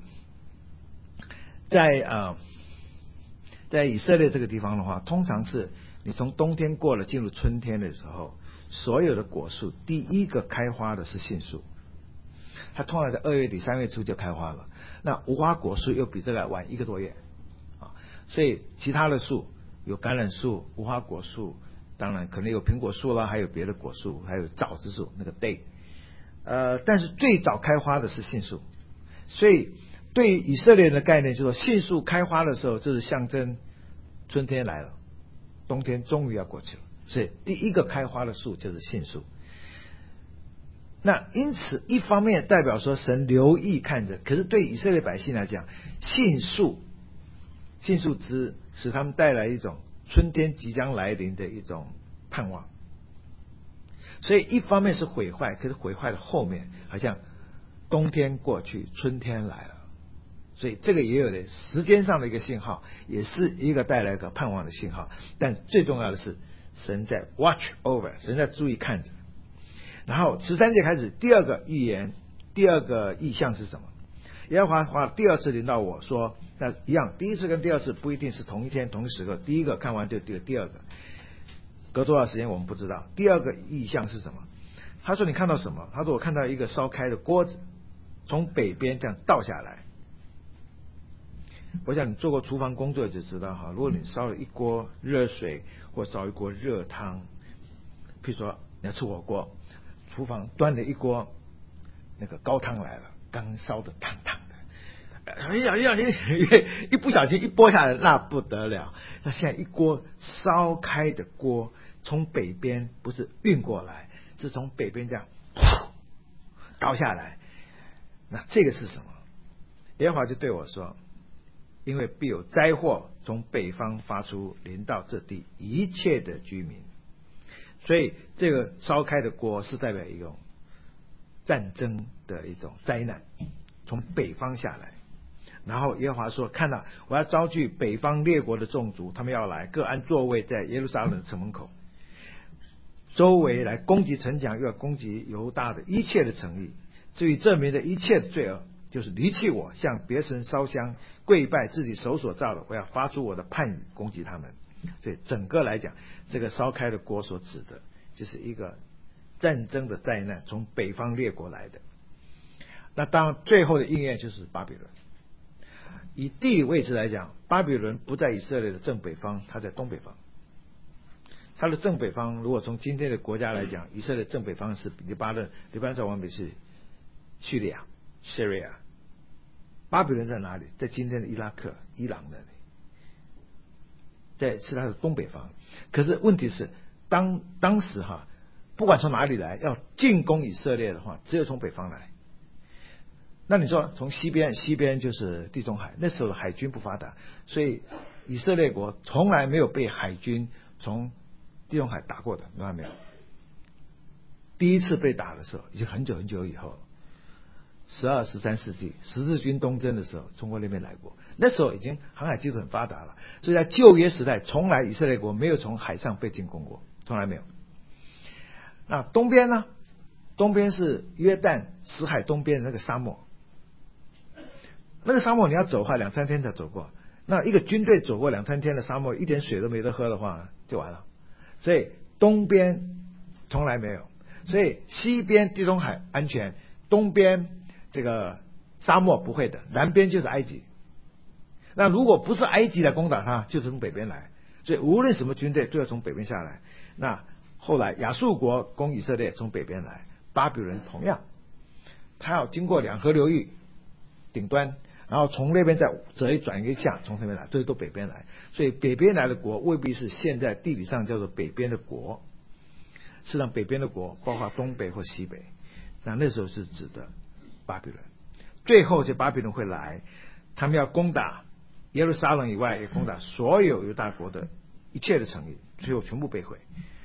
在以色列这个地方的话，通常是你从冬天过了进入春天的时候， 所有的果树第一个开花的是杏树，它通常在2月底3月初就开花了。那无花果树又比这个晚1个多月啊，所以其他的树有橄榄树、无花果树，当然可能有苹果树啦，还有别的果树，还有枣子树那个 day。但是最早开花的是杏树，所以对于以色列人的概念就是说，杏树开花的时候，就是象征春天来了，冬天终于要过去了，所以第一个开花的树就是杏树。那因此一方面代表说神留意看着，可是对以色列百姓来讲，杏树枝使他们带来一种春天即将来临的一种盼望。所以一方面是毁坏，可是毁坏的后面好像冬天过去，春天来了，所以这个也有点时间上的一个信号，也是一个带来一个盼望的信号。但最重要的是神在 watch over， 神在注意看着。然后13节开始，第二个预言，第二个意象是什么？耶和华第二次临到我说，那一样，第一次跟第二次不一定是同一天同一时刻，第一个看完就第二个，隔多少时间我们不知道。第二个意象是什么？他说你看到什么？他说我看到一个烧开的锅子从北边这样倒下来。我想你做过厨房工作就知道哈，如果你烧了一锅热水或烧一锅热汤，譬如说你要吃火锅，厨房端了一锅那个高汤来了，刚烧的烫烫的，一不小心一拨下来那不得了。那现在一锅烧开的锅从北边不是运过来，是从北边这样倒下来。那这个是什么？耶和华就对我说，因为必有灾祸从北方发出，临到这地一切的居民。所以这个烧开的锅是代表一种战争的一种灾难，从北方下来。然后耶和华说，看到我要招聚北方列国的众族，他们要来，各安座位在耶路撒冷的城门口，周围来攻击城墙，又要攻击犹大的一切的城邑。至于这民的一切的罪恶，就是离弃我，向别神烧香，跪拜自己手所造的，我要发出我的判语攻击他们。所以整个来讲，这个烧开的锅所指的就是一个战争的灾难，从北方列国来的。那当然最后的应验就是巴比伦。以地理位置来讲，巴比伦不在以色列的正北方，它在东北方。它的正北方，如果从今天的国家来讲，以色列正北方是黎巴嫩，黎巴嫩在往北是叙利亚 Syria。 巴比伦在哪里？在今天的伊拉克、伊朗那里，是它的东北方。可是问题是当时不管从哪里来，要进攻以色列的话，只有从北方来。那你说从西边就是地中海，那时候的海军不发达，所以以色列国从来没有被海军从地中海打过的，明白没有？第一次被打的时候已经很久很久以后，12、13世纪十字军东征的时候，中国那边来过，那时候已经航海技术很发达了，所以在旧约时代，从来以色列国没有从海上被进攻过，从来没有。那东边呢？东边是约旦死海东边的那个沙漠，那个沙漠你要走的话2-3天才走过，那一个军队走过2-3天的沙漠，一点水都没得喝的话就完了。所以东边从来没有，所以西边地中海安全，东边这个沙漠不会的，南边就是埃及。那如果不是埃及来攻打它，就是从北边来，所以无论什么军队都要从北边下来。那后来亚述国攻以色列从北边来，巴比伦同样，他要经过两河流域顶端，然后从那边再转一下，从这边来，这都北边来。所以北边来的国未必是现在地理上叫做北边的国，事实上北边的国包括东北或西北，那时候是指的巴比伦。最后这巴比伦会来，他们要攻打耶路撒冷以外，也攻打所有犹大国的一切的城邑，最后全部被毁。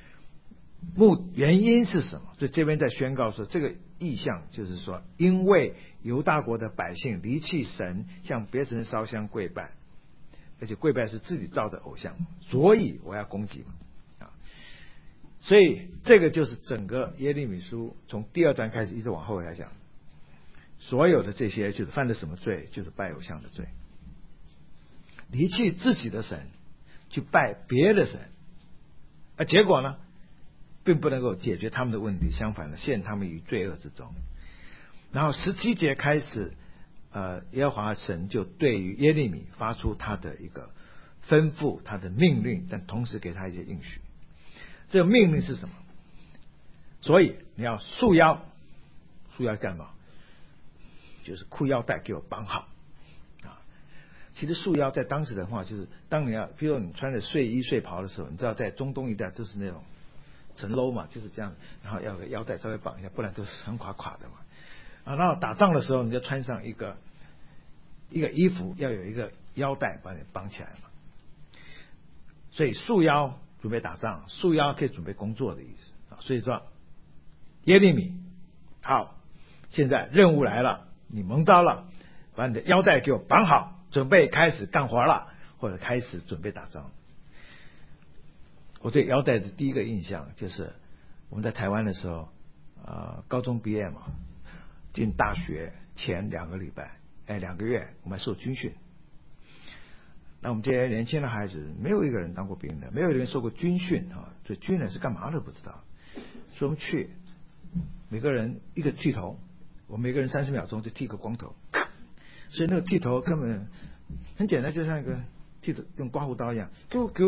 原因是什么？所以这边在宣告说，这个意象就是说，因为犹大国的百姓离弃神，向别神烧香跪拜，而且跪拜是自己造的偶像，所以我要攻击嘛。所以这个就是整个耶利米书从第2章开始一直往后来讲，所有的这些就是犯了什么罪，就是拜偶像的罪，离弃自己的神去拜别的神，结果呢， 并不能够解决他们的问题，相反的陷他们于罪恶之中。然后17节开始，耶和华神就对于耶利米发出他的一个吩咐，他的命令，但同时给他一些应许。这个命令是什么？所以你要束腰，束腰干嘛？就是裤腰带给我绑好啊。其实束腰在当时的话，就是当你要，比如你穿着睡衣睡袍的时候，你知道在中东一带都是那种层楼嘛，就是这样，然后要个腰带稍微绑一下，不然都是很垮垮的嘛。然后打仗的时候，你就穿上一个衣服，要有一个腰带把你绑起来嘛。所以束腰准备打仗，束腰可以准备工作的意思啊。所以说耶利米，好，现在任务来了，你蒙召了，把你的腰带给我绑好，准备开始干活了，或者开始准备打仗。我对腰带的第一个印象就是我们在台湾的时候，高中毕业嘛，进大学前2个礼拜，2个月我们还受军训。那我们这些年轻的孩子没有一个人当过兵的，没有人受过军训啊，所以军人是干嘛都不知道。所以我们去，每个人一个剃头，我们每个人30秒钟就剃个光头，所以那个剃头根本很简单，就像一个剃头用刮胡刀一样，给我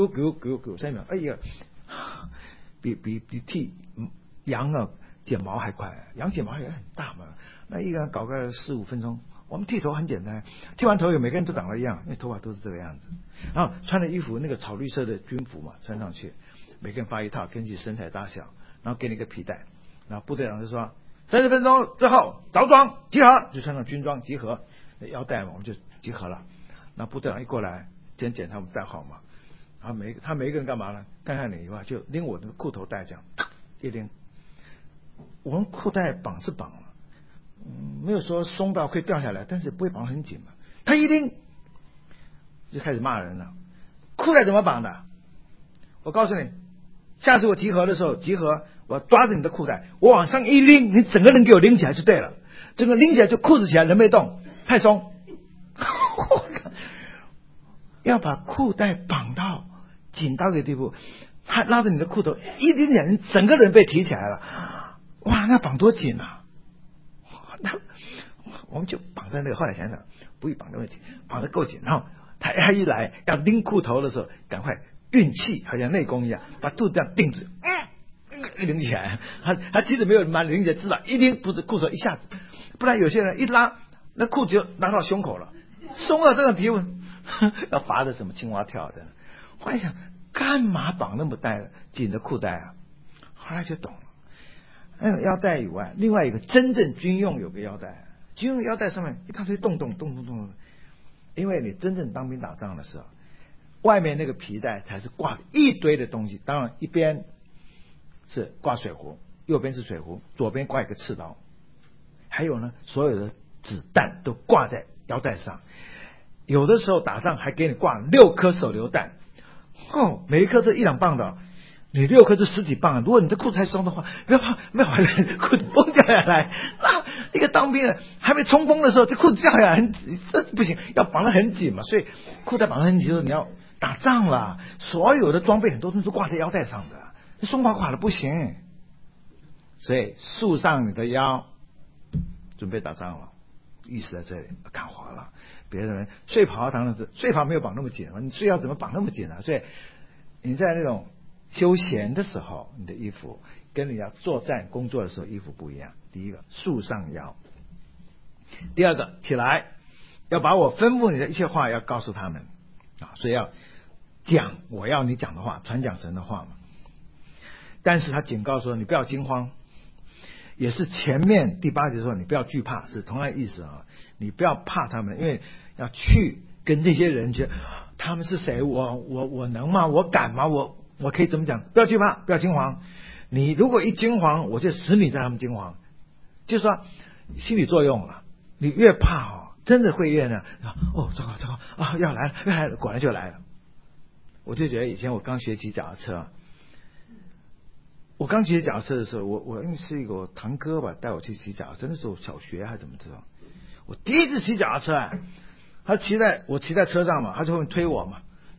3秒，哎呀，比剃羊剪毛还快，羊剪毛也很大嘛，那一个人搞个4-5分钟。我们剃头很简单，剃完头每个人都长得一样，因为头发都是这个样子。然后穿的衣服那个草绿色的军服嘛，穿上去，每个人发一套，根据身材大小，然后给你一个皮带。然后部队长就说30分钟之后着装集合，就穿上军装集合，那腰带嘛我们就集合了。那部队长一过来，先检查我们带好嘛，然后他每一个人干嘛呢？看看你以外，就拎我的裤头带这样一拎。我们裤带绑是绑了。没有说松到会掉下来，但是不会绑得很紧嘛。他一拎就开始骂人了，裤带怎么绑的？我告诉你，下次我集合的时候，我抓着你的裤带，我往上一拎，你整个人给我拎起来就对了。整个拎起来就裤子起来，人没动，太松。要把裤带绑到紧到一个地步，他拉着你的裤头一拎起来，整个人被提起来了。哇，那绑多紧啊！那我们就绑在那个，后来想想不必绑那么紧，绑得够紧，然后他一来要拎裤头的时候，赶快运气，好像内功一样，把肚子这样顶住，拎起来。他其实没有蛮拎起来，知道一拎不是裤头一下子，不然有些人一拉，那裤子就拉到胸口了，松了这种体温，要罚的什么青蛙跳的。后来想，干嘛绑那么紧的裤带啊？后来就懂了。那个腰带以外，另外一个真正军用有个腰带，军用腰带上面一大堆洞，因为你真正当兵打仗的时候，外面那个皮带才是挂一堆的东西，当然一边是挂水壶，右边是水壶，左边挂一个刺刀，还有呢，所有的子弹都挂在腰带上，有的时候打仗还给你挂6颗手榴弹，每一颗是1-2磅的。你6颗是10几磅，如果你的裤子太松的话，不要怕，没有回来裤子崩掉下来。那一个当兵的还没冲锋的时候，这裤子掉下来这不行，要绑得很紧嘛。所以裤带绑得很紧，就是你要打仗了，所有的装备很多东西都挂在腰带上的，松垮垮的不行。所以束上你的腰，准备打仗了，意思在这里，干活了。别人睡袍当然是睡袍没有绑那么紧，你睡觉怎么绑那么紧啊？所以你在那种休闲的时候，你的衣服跟你要作战工作的时候衣服不一样。第一个，束上腰；第二个，起来，要把我吩咐你的一切话要告诉他们啊，所以要讲我要你讲的话，传讲神的话嘛。但是他警告说，你不要惊慌，也是前面第8节说你不要惧怕，是同样的意思啊。你不要怕他们，因为要去跟这些人觉得他们是谁，我能吗？我敢吗？我可以怎么讲？不要惧怕，不要惊慌。你如果一惊慌，我就使你在他们惊慌，就是说心理作用了。你越怕真的会越呢。糟糕啊，要来了，果然就来了。我就觉得以前我刚学骑脚踏车，我刚骑脚踏车的时候，我因为是一个堂哥吧，带我去骑脚踏车，那时候小学还怎么知道？我第一次骑脚踏车我骑在车上嘛，他就会推我嘛。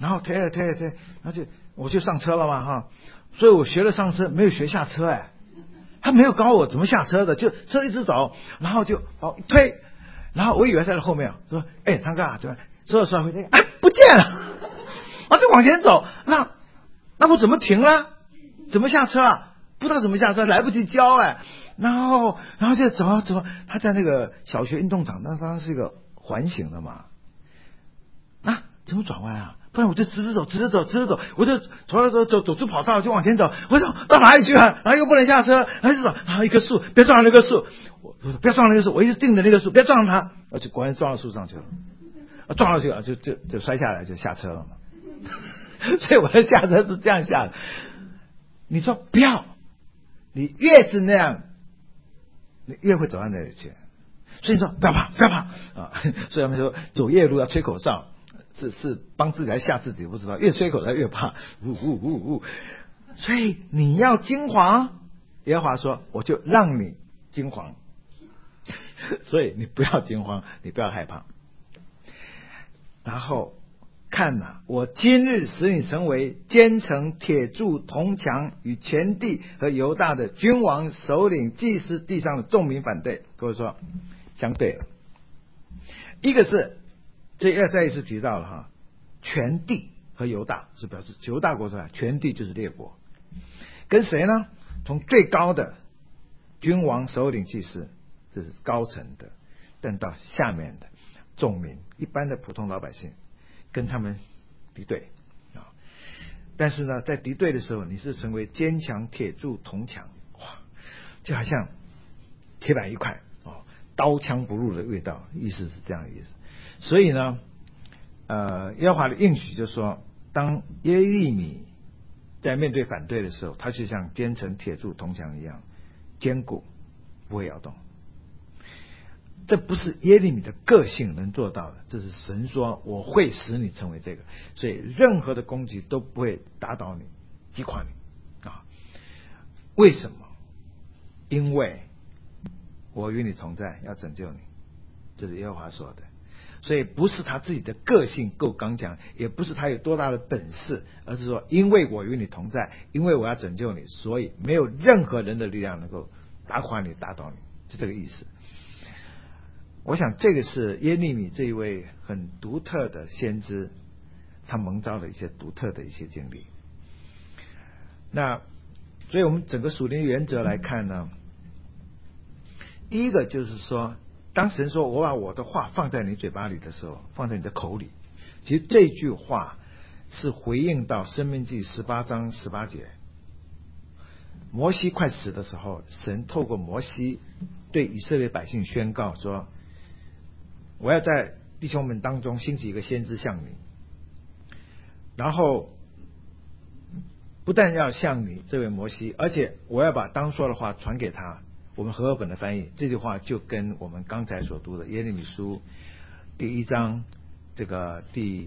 然后推，然后我就上车了嘛哈，所以我学了上车，没有学下车哎，他没有教我怎么下车的，就车一直走，然后就推，然后我以为在后面说，哎，堂哥啊，怎么？说回来，哎，不见了，我就往前走，那我怎么停了？怎么下车啊？不知道怎么下车，来不及教哎，然后就走，他在那个小学运动场，那当然是一个环形的嘛，怎么转弯啊？不然我就直着走，我就走出跑道就往前走，我说到哪里去啊？然后又不能下车，还是走，然后一棵树，别撞那棵树，不要撞那个树，我一直盯着那个树，别撞它，我就果然撞到树上去了，撞上去了就摔下来就下车了嘛。所以我的下车是这样下的。你说不要，你越是那样，你越会走到那里去。所以说不要怕啊！所以他们说走夜路要吹口哨。是帮自己来吓自己，不知道越吹口哨越怕，所以你要惊惶，耶和华说我就让你惊惶，所以你不要惊慌，你不要害怕。然后看我今日使你成为坚城铁柱铜墙，与全地和犹大的君王首领祭司地上的众民反对。各位说相对了，一个是这要再一次提到了哈，全地和犹大是表示犹大国出来，全地就是列国，跟谁呢？从最高的君王首领祭司，这是高层的，但到下面的众民一般的普通老百姓，跟他们敌对啊。但是呢，在敌对的时候，你是成为坚强铁柱铜墙，哇，就好像铁板一块刀枪不入的味道，意思是这样的意思。所以呢，耶和华的应许就说，当耶利米在面对反对的时候，他就像坚城铁柱铜墙一样坚固，不会摇动。这不是耶利米的个性能做到的，这是神说我会使你成为这个，所以任何的攻击都不会打倒你，击垮你啊！为什么？因为我与你同在，要拯救你，这是耶和华说的。所以不是他自己的个性够刚强，也不是他有多大的本事，而是说因为我与你同在，因为我要拯救你，所以没有任何人的力量能够打垮你打倒你，是这个意思。我想这个是耶利米这一位很独特的先知，他蒙召的一些独特的一些经历。那所以我们整个属灵原则来看呢，第一个就是说，当神说我把我的话放在你嘴巴里的时候，放在你的口里，其实这句话是回应到申命记18章18节，摩西快死的时候，神透过摩西对以色列百姓宣告说，我要在弟兄们当中兴起一个先知像你，然后不但要像你这位摩西，而且我要把当说的话传给他。我们和合本的翻译这句话就跟我们刚才所读的耶利米书第1章这个第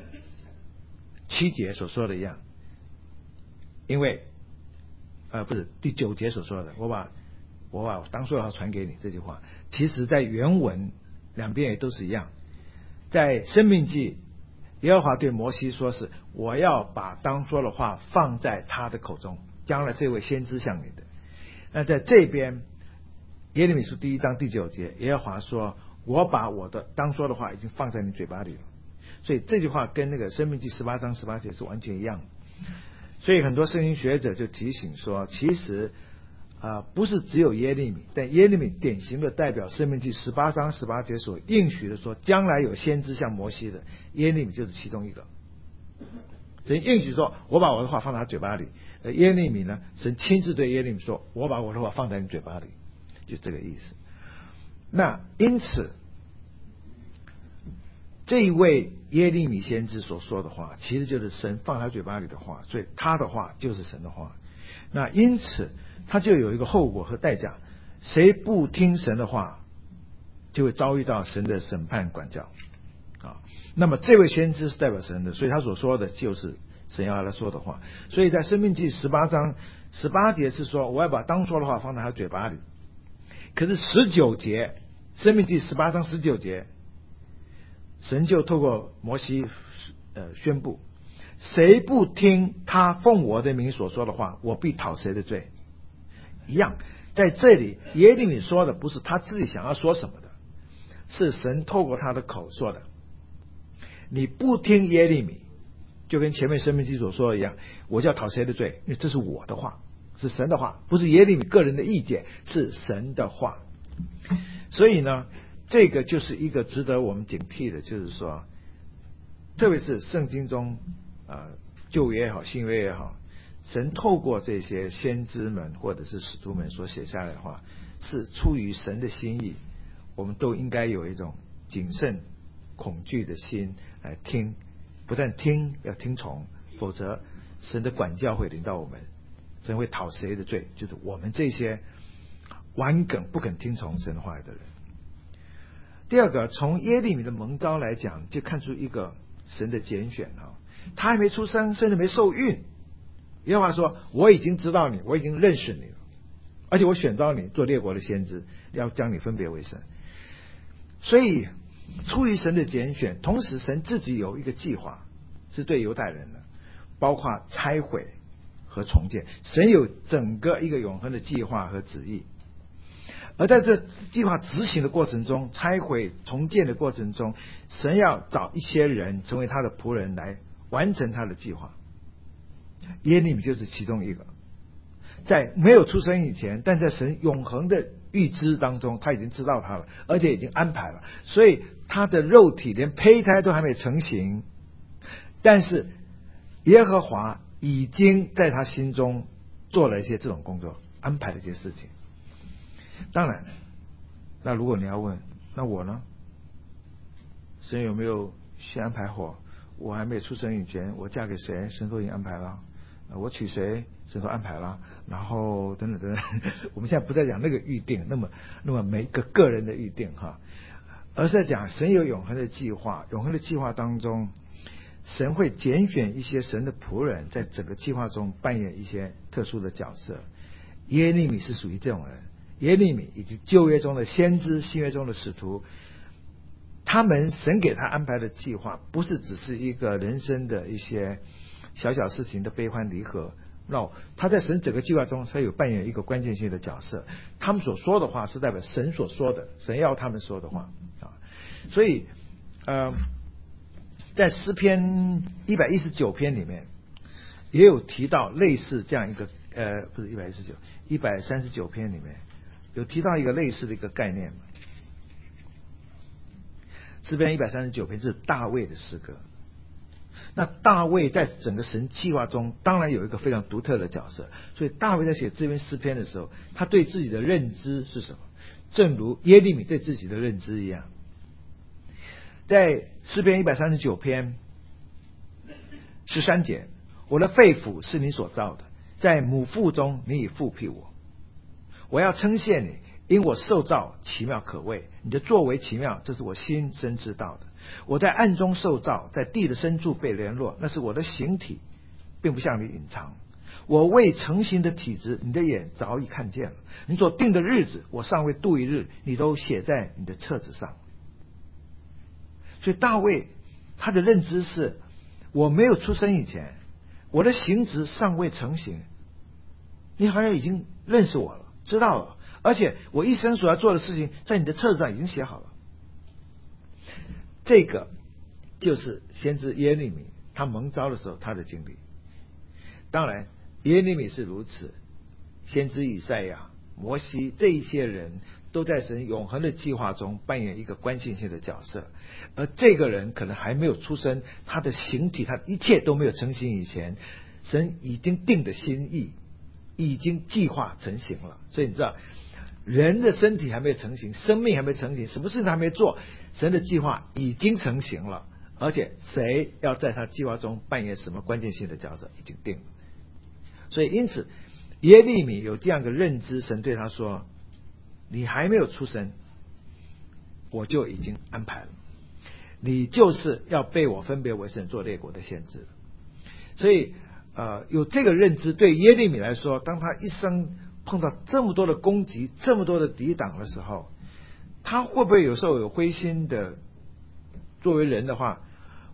7节所说的一样，因为不是第9节所说的，我把当说的话传给你，这句话其实在原文两边也都是一样。在申命记，耶和华对摩西说是我要把当说的话放在他的口中，将来这位先知像你的。那在这边耶利米书第1章第9节，耶和华说我把我的当说的话已经放在你嘴巴里了。所以这句话跟那个申命记18章18节是完全一样的。所以很多圣经学者就提醒说，其实不是只有耶利米，但耶利米典型的代表申命记18章18节所应许的说将来有先知像摩西的，耶利米就是其中一个。神应许说我把我的话放在他嘴巴里，耶利米呢，神亲自对耶利米说我把我的话放在你嘴巴里，就这个意思。那因此这一位耶利米先知所说的话其实就是神放他嘴巴里的话，所以他的话就是神的话。那因此他就有一个后果和代价，谁不听神的话就会遭遇到神的审判管教那么这位先知是代表神的，所以他所说的就是神要他说的话。所以在申命记18章18节是说我要把当说的话放在他嘴巴里，可是19节申命记18章19节神就透过摩西宣布谁不听他奉我的名所说的话，我必讨谁的罪。一样，在这里耶利米说的不是他自己想要说什么的，是神透过他的口说的。你不听耶利米，就跟前面申命记所说的一样，我就要讨谁的罪，因为这是我的话，是神的话，不是耶利米个人的意见，是神的话。所以呢，这个就是一个值得我们警惕的，就是说，特别是圣经中旧约也好，新约也好，神透过这些先知们或者是使徒们所写下来的话，是出于神的心意，我们都应该有一种谨慎恐惧的心来听，不但听要听从，否则神的管教会临到我们，神会讨谁的罪，就是我们这些顽梗不肯听从神话的人。第二个，从耶利米的蒙召来讲，就看出一个神的拣选他还没出生，甚至没受孕，耶和华说我已经知道你，我已经认识你了，而且我选召你做列国的先知，要将你分别为圣。所以出于神的拣选，同时神自己有一个计划是对犹太人的，包括拆毁和重建，神有整个一个永恒的计划和旨意。而在这计划执行的过程中，拆毁重建的过程中，神要找一些人成为他的仆人来完成他的计划。耶利米就是其中一个，在没有出生以前，但在神永恒的预知当中，他已经知道他了，而且已经安排了，所以他的肉体连胚胎都还没成型，但是耶和华已经在他心中做了一些这种工作，安排了一些事情。当然，那如果你要问，那我呢？神有没有先安排我还没有出生以前，我嫁给谁，神都已经安排了；我娶谁，神都安排了。然后等等等等，我们现在不再讲那个预定，那么每一个个人的预定而是在讲神有永恒的计划，永恒的计划当中，神会拣选一些神的仆人，在整个计划中扮演一些特殊的角色。耶利米是属于这种人。耶利米以及旧约中的先知，新约中的使徒，他们神给他安排的计划，不是只是一个人生的一些小小事情的悲欢离合。他在神整个计划中，他有扮演一个关键性的角色。他们所说的话是代表神所说的，神要他们说的话所以在诗篇119篇里面也有提到类似这样一个不是139篇里面有提到一个类似的一个概念。诗篇139篇是大卫的诗歌，那大卫在整个神计划中当然有一个非常独特的角色，所以大卫在写这篇诗篇的时候，他对自己的认知是什么？正如耶利米对自己的认知一样。在诗篇139篇13节，我的肺腑是你所造的，在母腹中你已复辟我，我要称谢你，因我受造奇妙可畏，你的作为奇妙，这是我心深知道的。我在暗中受造，在地的深处被联络，那是我的形体，并不向你隐藏。我未成形的体质，你的眼早已看见了。你所定的日子，我尚未度一日，你都写在你的册子上。所以大卫他的认知是，我没有出生以前，我的形质尚未成形，你好像已经认识我了，知道了，而且我一生所要做的事情，在你的册子上已经写好了。这个就是先知耶利米他蒙召的时候他的经历。当然耶利米是如此，先知以赛亚、摩西这一些人都在神永恒的计划中扮演一个关键性的角色，而这个人可能还没有出生，他的形体他一切都没有成型以前，神已经定的心意已经计划成型了。所以你知道，人的身体还没有成型，生命还没有成型，什么事情还没做，神的计划已经成型了，而且谁要在他计划中扮演什么关键性的角色已经定了。所以因此耶利米有这样的认知，神对他说，你还没有出生，我就已经安排了，你就是要被我分别为圣做列国的先知。所以有这个认知，对耶利米来说，当他一生碰到这么多的攻击，这么多的抵挡的时候，他会不会有时候有灰心的？作为人的话，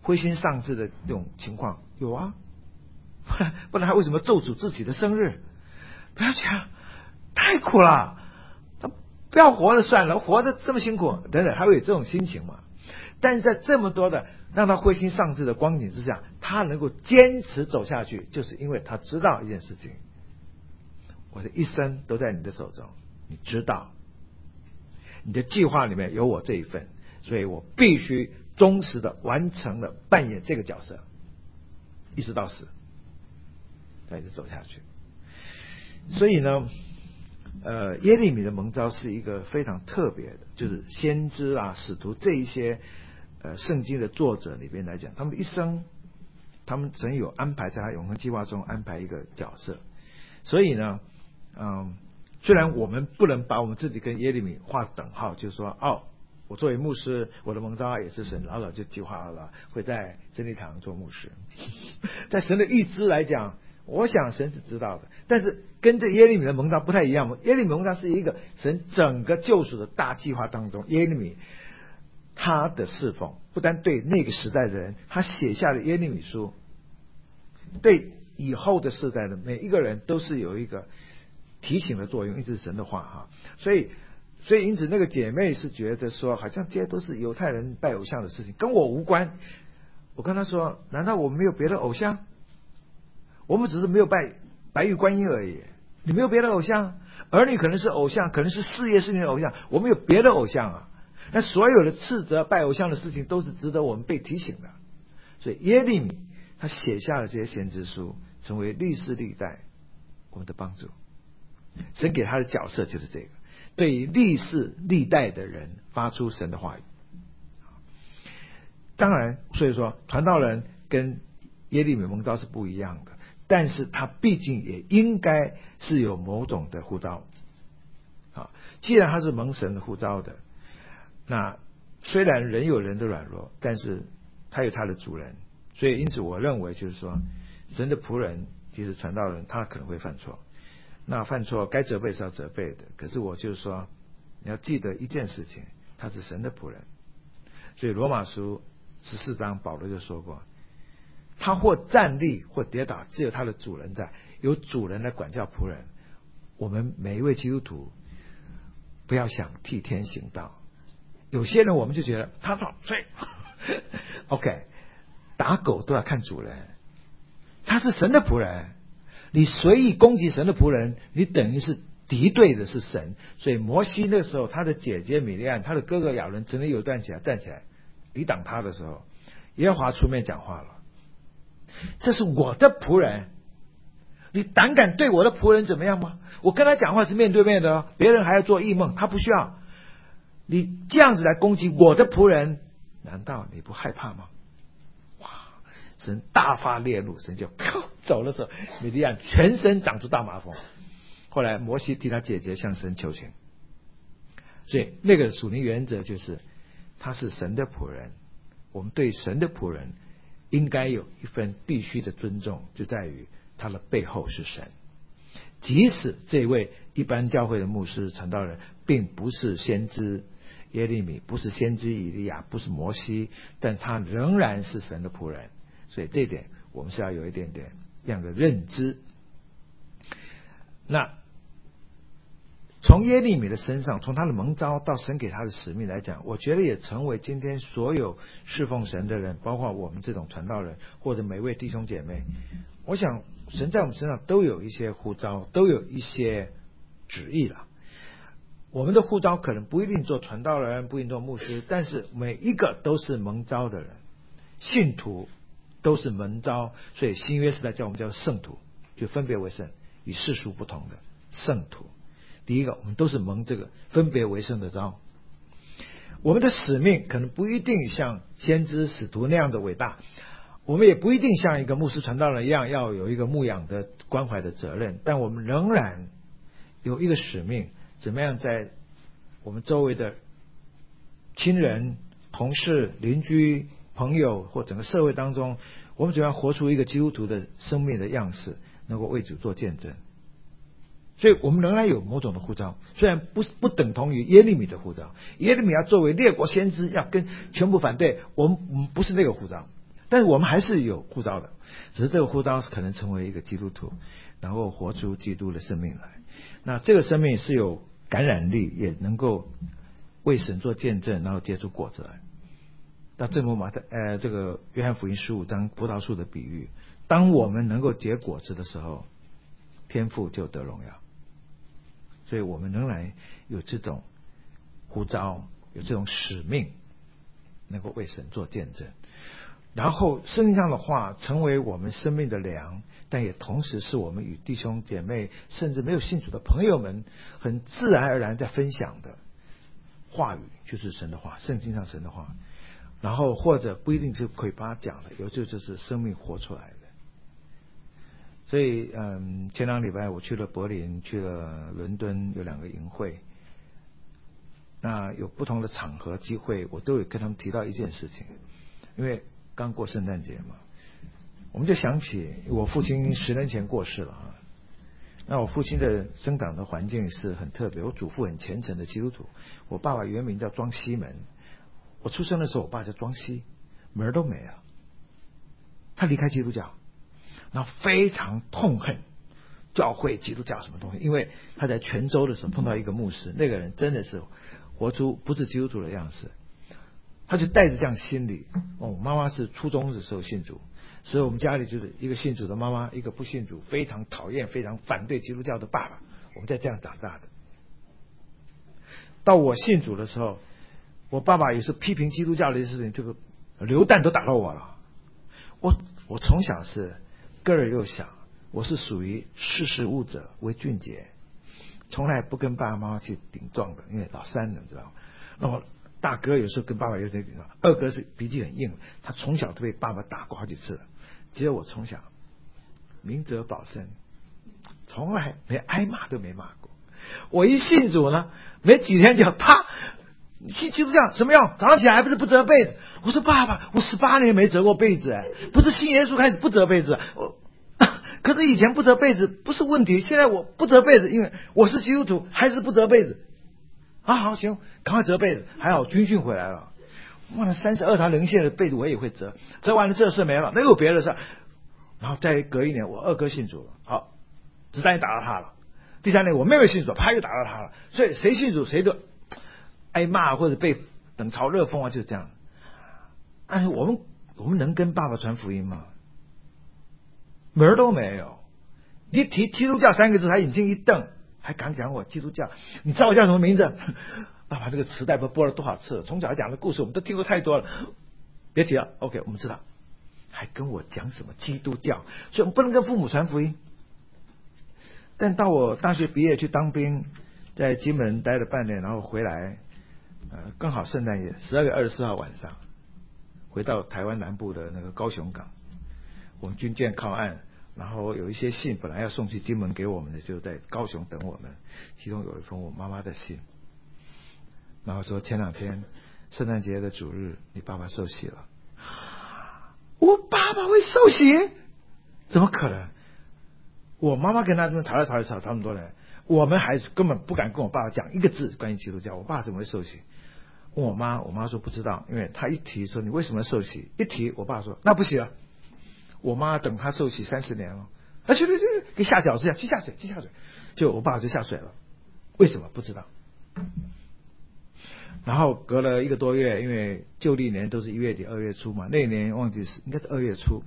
灰心丧志的这种情况？有啊，不然他为什么咒诅自己的生日？不要讲，太苦了，他不要活了算了，活得这么辛苦等等，他会有这种心情嘛？但是在这么多的让他灰心丧志的光景之下，他能够坚持走下去，就是因为他知道一件事情：我的一生都在你的手中，你知道，你的计划里面有我这一份，所以我必须忠实的完成了扮演这个角色，一直到死，再一直走下去。所以呢，耶利米的蒙召是一个非常特别的，就是先知啊、使徒这一些圣经的作者里边来讲，他们的一生，他们神有安排在他永恒计划中安排一个角色。所以呢，虽然我们不能把我们自己跟耶利米划等号，就是说，我作为牧师，我的蒙召也是神老早就计划好了，会在真理堂做牧师。在神的预知来讲，我想神是知道的，但是跟这耶利米的蒙召不太一样。耶利米蒙召是一个神整个救赎的大计划当中，耶利米他的侍奉不单对那个时代的人，他写下的耶利米书，对以后的世代的每一个人都是有一个提醒的作用，一直是神的话哈。所以因此那个姐妹是觉得说，好像这些都是犹太人拜偶像的事情，跟我无关。我跟她说，难道我们没有别的偶像？我们只是没有拜白玉观音而已。你没有别的偶像？儿女可能是偶像，可能是事业是你的偶像，我们有别的偶像啊。那所有的斥责拜偶像的事情都是值得我们被提醒的。所以耶利米他写下了这些先知书，成为历世历代我们的帮助。神给他的角色就是这个，对于历世历代的人发出神的话语。当然，所以说传道人跟耶利米蒙召是不一样的，但是他毕竟也应该是有某种的呼召。既然他是蒙神的呼召的，那虽然人有人的软弱，但是他有他的主人。所以因此我认为就是说，神的仆人其实传道人他可能会犯错，那犯错该责备是要责备的，可是我就是说，你要记得一件事情，他是神的仆人。所以罗马书14章保罗就说过，他或站立或跌倒，只有他的主人在，有主人来管教仆人。我们每一位基督徒不要想替天行道。有些人我们就觉得他说对OK， 打狗都要看主人，他是神的仆人，你随意攻击神的仆人，你等于是敌对的是神。所以摩西那时候，他的姐姐米利暗，他的哥哥亚伦曾经有站起来抵挡他的时候，耶和华出面讲话了，这是我的仆人，你胆敢对我的仆人怎么样吗？我跟他讲话是面对面的哦，别人还要做异梦，他不需要。你这样子来攻击我的仆人，难道你不害怕吗？哇！神大发烈怒，神就走的时候，米利暗全身长出大麻风。后来摩西替他姐姐向神求情。所以那个属灵原则就是，他是神的仆人，我们对神的仆人应该有一份必须的尊重，就在于他的背后是神。即使这位一般教会的牧师传道人并不是先知耶利米，不是先知以利亚，不是摩西，但他仍然是神的仆人。所以这一点我们是要有一点点这样的认知。那从耶利米的身上，从他的蒙召到神给他的使命来讲，我觉得也成为今天所有侍奉神的人，包括我们这种传道人或者每位弟兄姐妹，我想神在我们身上都有一些呼召，都有一些旨意了。我们的呼召可能不一定做传道人，不一定做牧师，但是每一个都是蒙召的人，信徒都是蒙召。所以新约时代叫我们叫圣徒，就分别为圣，与世俗不同的圣徒。第一个，我们都是蒙这个分别为圣的召。我们的使命可能不一定像先知使徒那样的伟大，我们也不一定像一个牧师传道人一样要有一个牧养的关怀的责任，但我们仍然有一个使命，怎么样在我们周围的亲人、同事、邻居、朋友或整个社会当中，我们怎么样活出一个基督徒的生命的样式，能够为主做见证。所以我们仍然有某种的呼召，虽然不等同于耶利米的呼召。耶利米要作为列国先知，要跟全部反对，我们不是那个呼召。 但是我们还是有呼召的，只是这个呼召是可能成为一个基督徒，然后活出基督的生命来。那这个生命是有感染力，也能够为神做见证，然后结出果子来。那正如这个约翰福音15章葡萄树的比喻，当我们能够结果子的时候，天父就得荣耀。所以我们仍然有这种呼召，有这种使命，能够为神做见证。然后圣经上的话成为我们生命的粮，但也同时是我们与弟兄姐妹甚至没有信主的朋友们很自然而然在分享的话语，就是神的话，圣经上神的话。然后或者不一定是嘴巴讲的，有时候就是生命活出来的。所以前2礼拜我去了柏林，去了伦敦，有2个营会，那有不同的场合机会，我都有跟他们提到一件事情。因为刚过圣诞节嘛，我们就想起我父亲10年前过世了啊。那我父亲的生长的环境是很特别，我祖父很虔诚的基督徒，我爸爸原名叫庄西门。我出生的时候我爸叫庄西，门都没了。他离开基督教，然后非常痛恨教会基督教什么东西，因为他在泉州的时候碰到一个牧师，那个人真的是活出不是基督徒的样子。他就带着这样心理，妈妈是初中的时候信主，所以我们家里就是一个信主的妈妈，一个不信主，非常讨厌非常反对基督教的爸爸，我们在这样长大的。到我信主的时候，我爸爸也是批评基督教的事情，这个流弹都打到我了。我从小是个儿又小，我是属于识时务者为俊杰，从来不跟爸爸妈妈去顶撞的，因为老三人知道吗？那么大哥有时候跟爸爸有点顶撞，二哥是脾气很硬，他从小都被爸爸打过好几次了。只有我从小明哲保身，从来连挨骂都没骂过。我一信主呢，没几天就啪，你信基督教什么样？早上起来还不是不折被子？我说爸爸，我18年没折过被子，不是信耶稣开始不折被子。可是以前不折被子不是问题，现在我不折被子，因为我是基督徒，还是不折被子。好行，赶快折被子。还好军训回来了，忘了32条零线的被子我也会折，折完了这事没了，那有别的事。然后再隔1年，我二哥信主了，好，子弹也打到他了。第3年我妹妹信主，啪又打到他了。所以谁信主谁都挨骂或者被冷嘲热讽啊，就是这样。但是我们能跟爸爸传福音吗？门都没有。你提基督教3个字，他眼睛一瞪，还敢讲我基督教？你知道我叫什么名字？爸爸这个磁带播了多少次了？从小讲的故事我们都听过太多了，别提了。OK， 我们知道。还跟我讲什么基督教？所以我们不能跟父母传福音。但到我大学毕业去当兵，在金门待了半年，然后回来，刚好圣诞夜12月24号晚上，回到台湾南部的那个高雄港，我们军舰靠岸，然后有一些信本来要送去金门给我们的，就在高雄等我们。其中有一封我妈妈的信，然后说前2天圣诞节的主日，你爸爸受洗了。我爸爸会受洗？怎么可能？我妈妈跟他们吵那么多人，我们还根本不敢跟我爸爸讲一个字关于基督教。我爸怎么会受洗？问我妈说不知道，因为他一提说你为什么受洗，一提我爸说那不行了。我妈等他受洗30年了，去给下饺子呀，去下水，就我爸就下水了。为什么不知道？然后隔了1个多月，因为旧历年都是1月底2月初嘛，那年忘记是应该是2月初。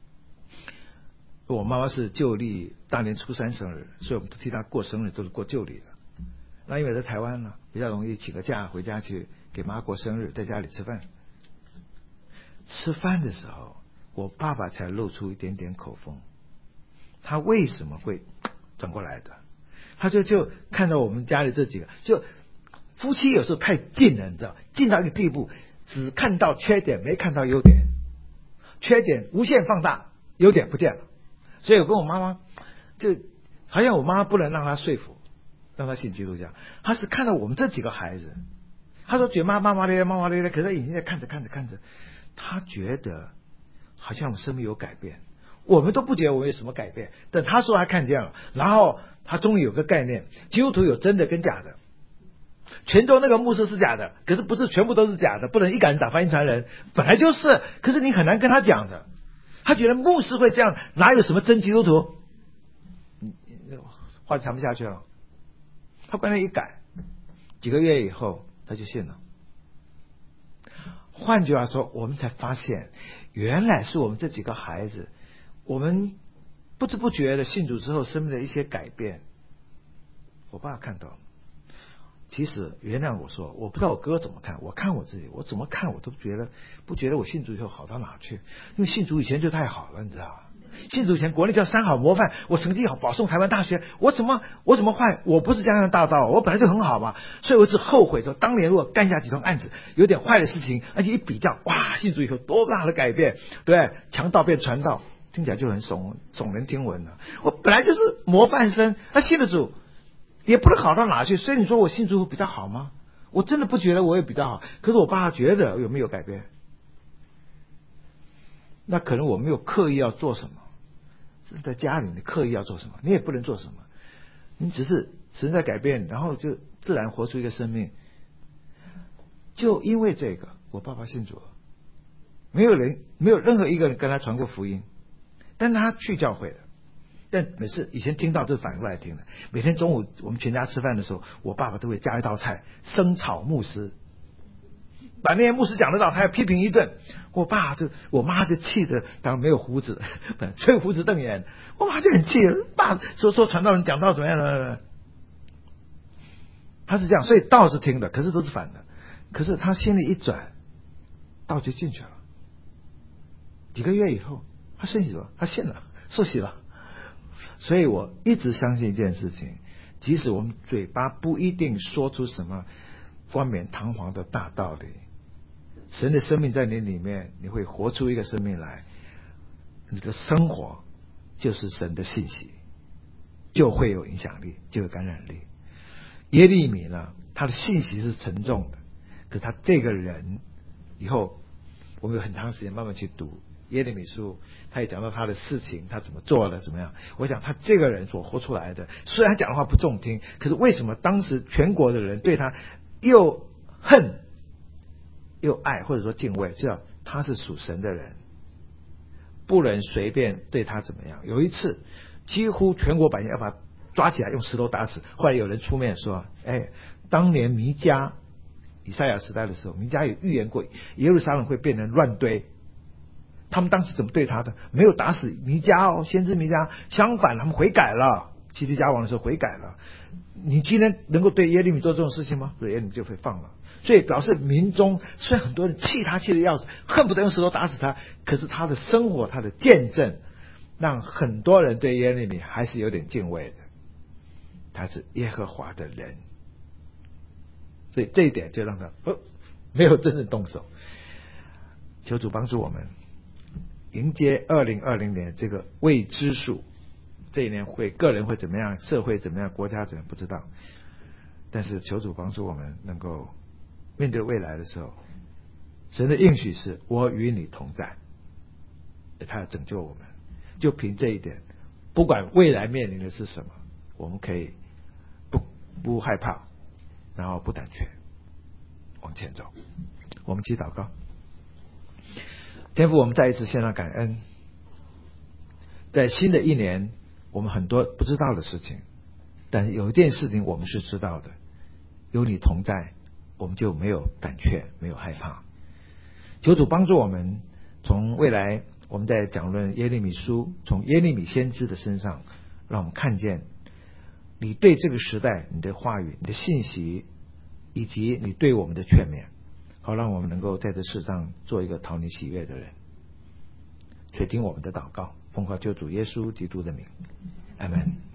我妈妈是旧历大年初3生日，所以我们都替她过生日都是过旧历的。那因为在台湾呢，比较容易请个假回家去给妈过生日，在家里吃饭。吃饭的时候，我爸爸才露出一点点口风。他为什么会转过来的？他就看到我们家里这几个，就夫妻有时候太近了，你知道，近到一个地步，只看到缺点没看到优点，缺点无限放大，优点不见了。所以我跟我妈妈就好像我妈妈不能让她说服，让她信基督教，她是看到我们这几个孩子，她说觉得妈妈咧，可是她眼睛在看着，她觉得好像我们生命有改变，我们都不觉得我们有什么改变，但她说她看见了，然后她终于有个概念，基督徒有真的跟假的。 泉州那个牧师是假的，可是不是全部都是假的，不能一竿子打翻一船人，本来就是，可是你很难跟他讲的。他觉得牧师会这样，哪有什么真基督徒？话谈不下去了。他观念一改，几个月以后他就信了。换句话说，我们才发现，原来是我们这几个孩子，我们不知不觉的信主之后，生命的一些改变，我爸看到了。其实原谅我说，我不知道我哥怎么看，我看我自己，我怎么看我都不觉得我信主以后好到哪去，因为信主以前就太好了，你知道吗？信主以前国内叫三好模范，我成绩好，保送台湾大学，我怎么坏？我不是江洋大盗，我本来就很好嘛，所以我只后悔说，当年如果干下几桩案子，有点坏的事情，而且一比较，哇，信主以后多大的改变，对，强盗变传道，听起来就很耸人听闻了。我本来就是模范生，那信了主也不能好到哪去，所以你说我信主比较好吗？我真的不觉得我也比较好，可是我爸觉得有没有改变？那可能我没有刻意要做什么，是在家里你刻意要做什么，你也不能做什么，你只是神在改变，然后就自然活出一个生命。就因为这个，我爸爸信主了，没有任何一个人跟他传过福音，但是他去教会了。但每次以前听到都是反过来听的。每天中午我们全家吃饭的时候，我爸爸都会加一道菜生炒牧师，把那些牧师讲的道他要批评一顿。我妈就气得，当然没有胡子，吹胡子瞪眼。我妈就很气，爸说传道人讲道怎么样了？他是这样，所以道是听的，可是都是反的。可是他心里一转，道就进去了。几个月以后，他信主了，他信了，受洗了。所以我一直相信一件事情，即使我们嘴巴不一定说出什么冠冕堂皇的大道理，神的生命在你里面，你会活出一个生命来，你的生活就是神的信息，就会有影响力，就有感染力。耶利米呢，他的信息是沉重的，可是他这个人，以后我们有很长时间慢慢去读耶利米书，他也讲到他的事情，他怎么做的怎么样。我想他这个人所活出来的，虽然讲的话不中听，可是为什么当时全国的人对他又恨又爱，或者说敬畏，知道他是属神的人，不能随便对他怎么样。有一次几乎全国百姓要把他抓起来用石头打死，后来有人出面说，当年弥迦以赛亚时代的时候，弥迦有预言过耶路撒冷会变成乱堆，他们当时怎么对他的？没有打死弥迦哦，先知弥迦，相反他们悔改了，西底家王的时候悔改了。你今天能够对耶利米做这种事情吗？所以耶利米就会放了。所以表示民中虽然很多人气他气得要死，恨不得用石头打死他，可是他的生活他的见证让很多人对耶利米还是有点敬畏的，他是耶和华的人，所以这一点就让他没有真正动手。求主帮助我们迎接2020年这个未知数，这一年个人会怎么样，社会怎么样，国家怎么样不知道，但是求主帮助我们能够面对未来的时候，神的应许是我与你同在，他要拯救我们。就凭这一点，不管未来面临的是什么，我们可以不害怕，然后不胆怯往前走。我们一起祷告。天父，我们再一次献上感恩，在新的一年我们很多不知道的事情，但是有一件事情我们是知道的，有你同在，我们就没有胆怯，没有害怕。求主帮助我们，从未来我们在讲论耶利米书，从耶利米先知的身上，让我们看见你对这个时代你的话语，你的信息，以及你对我们的劝勉，好让我们能够在这世上做一个讨你喜悦的人。垂听我们的祷告，奉靠救主耶稣基督的名，阿们。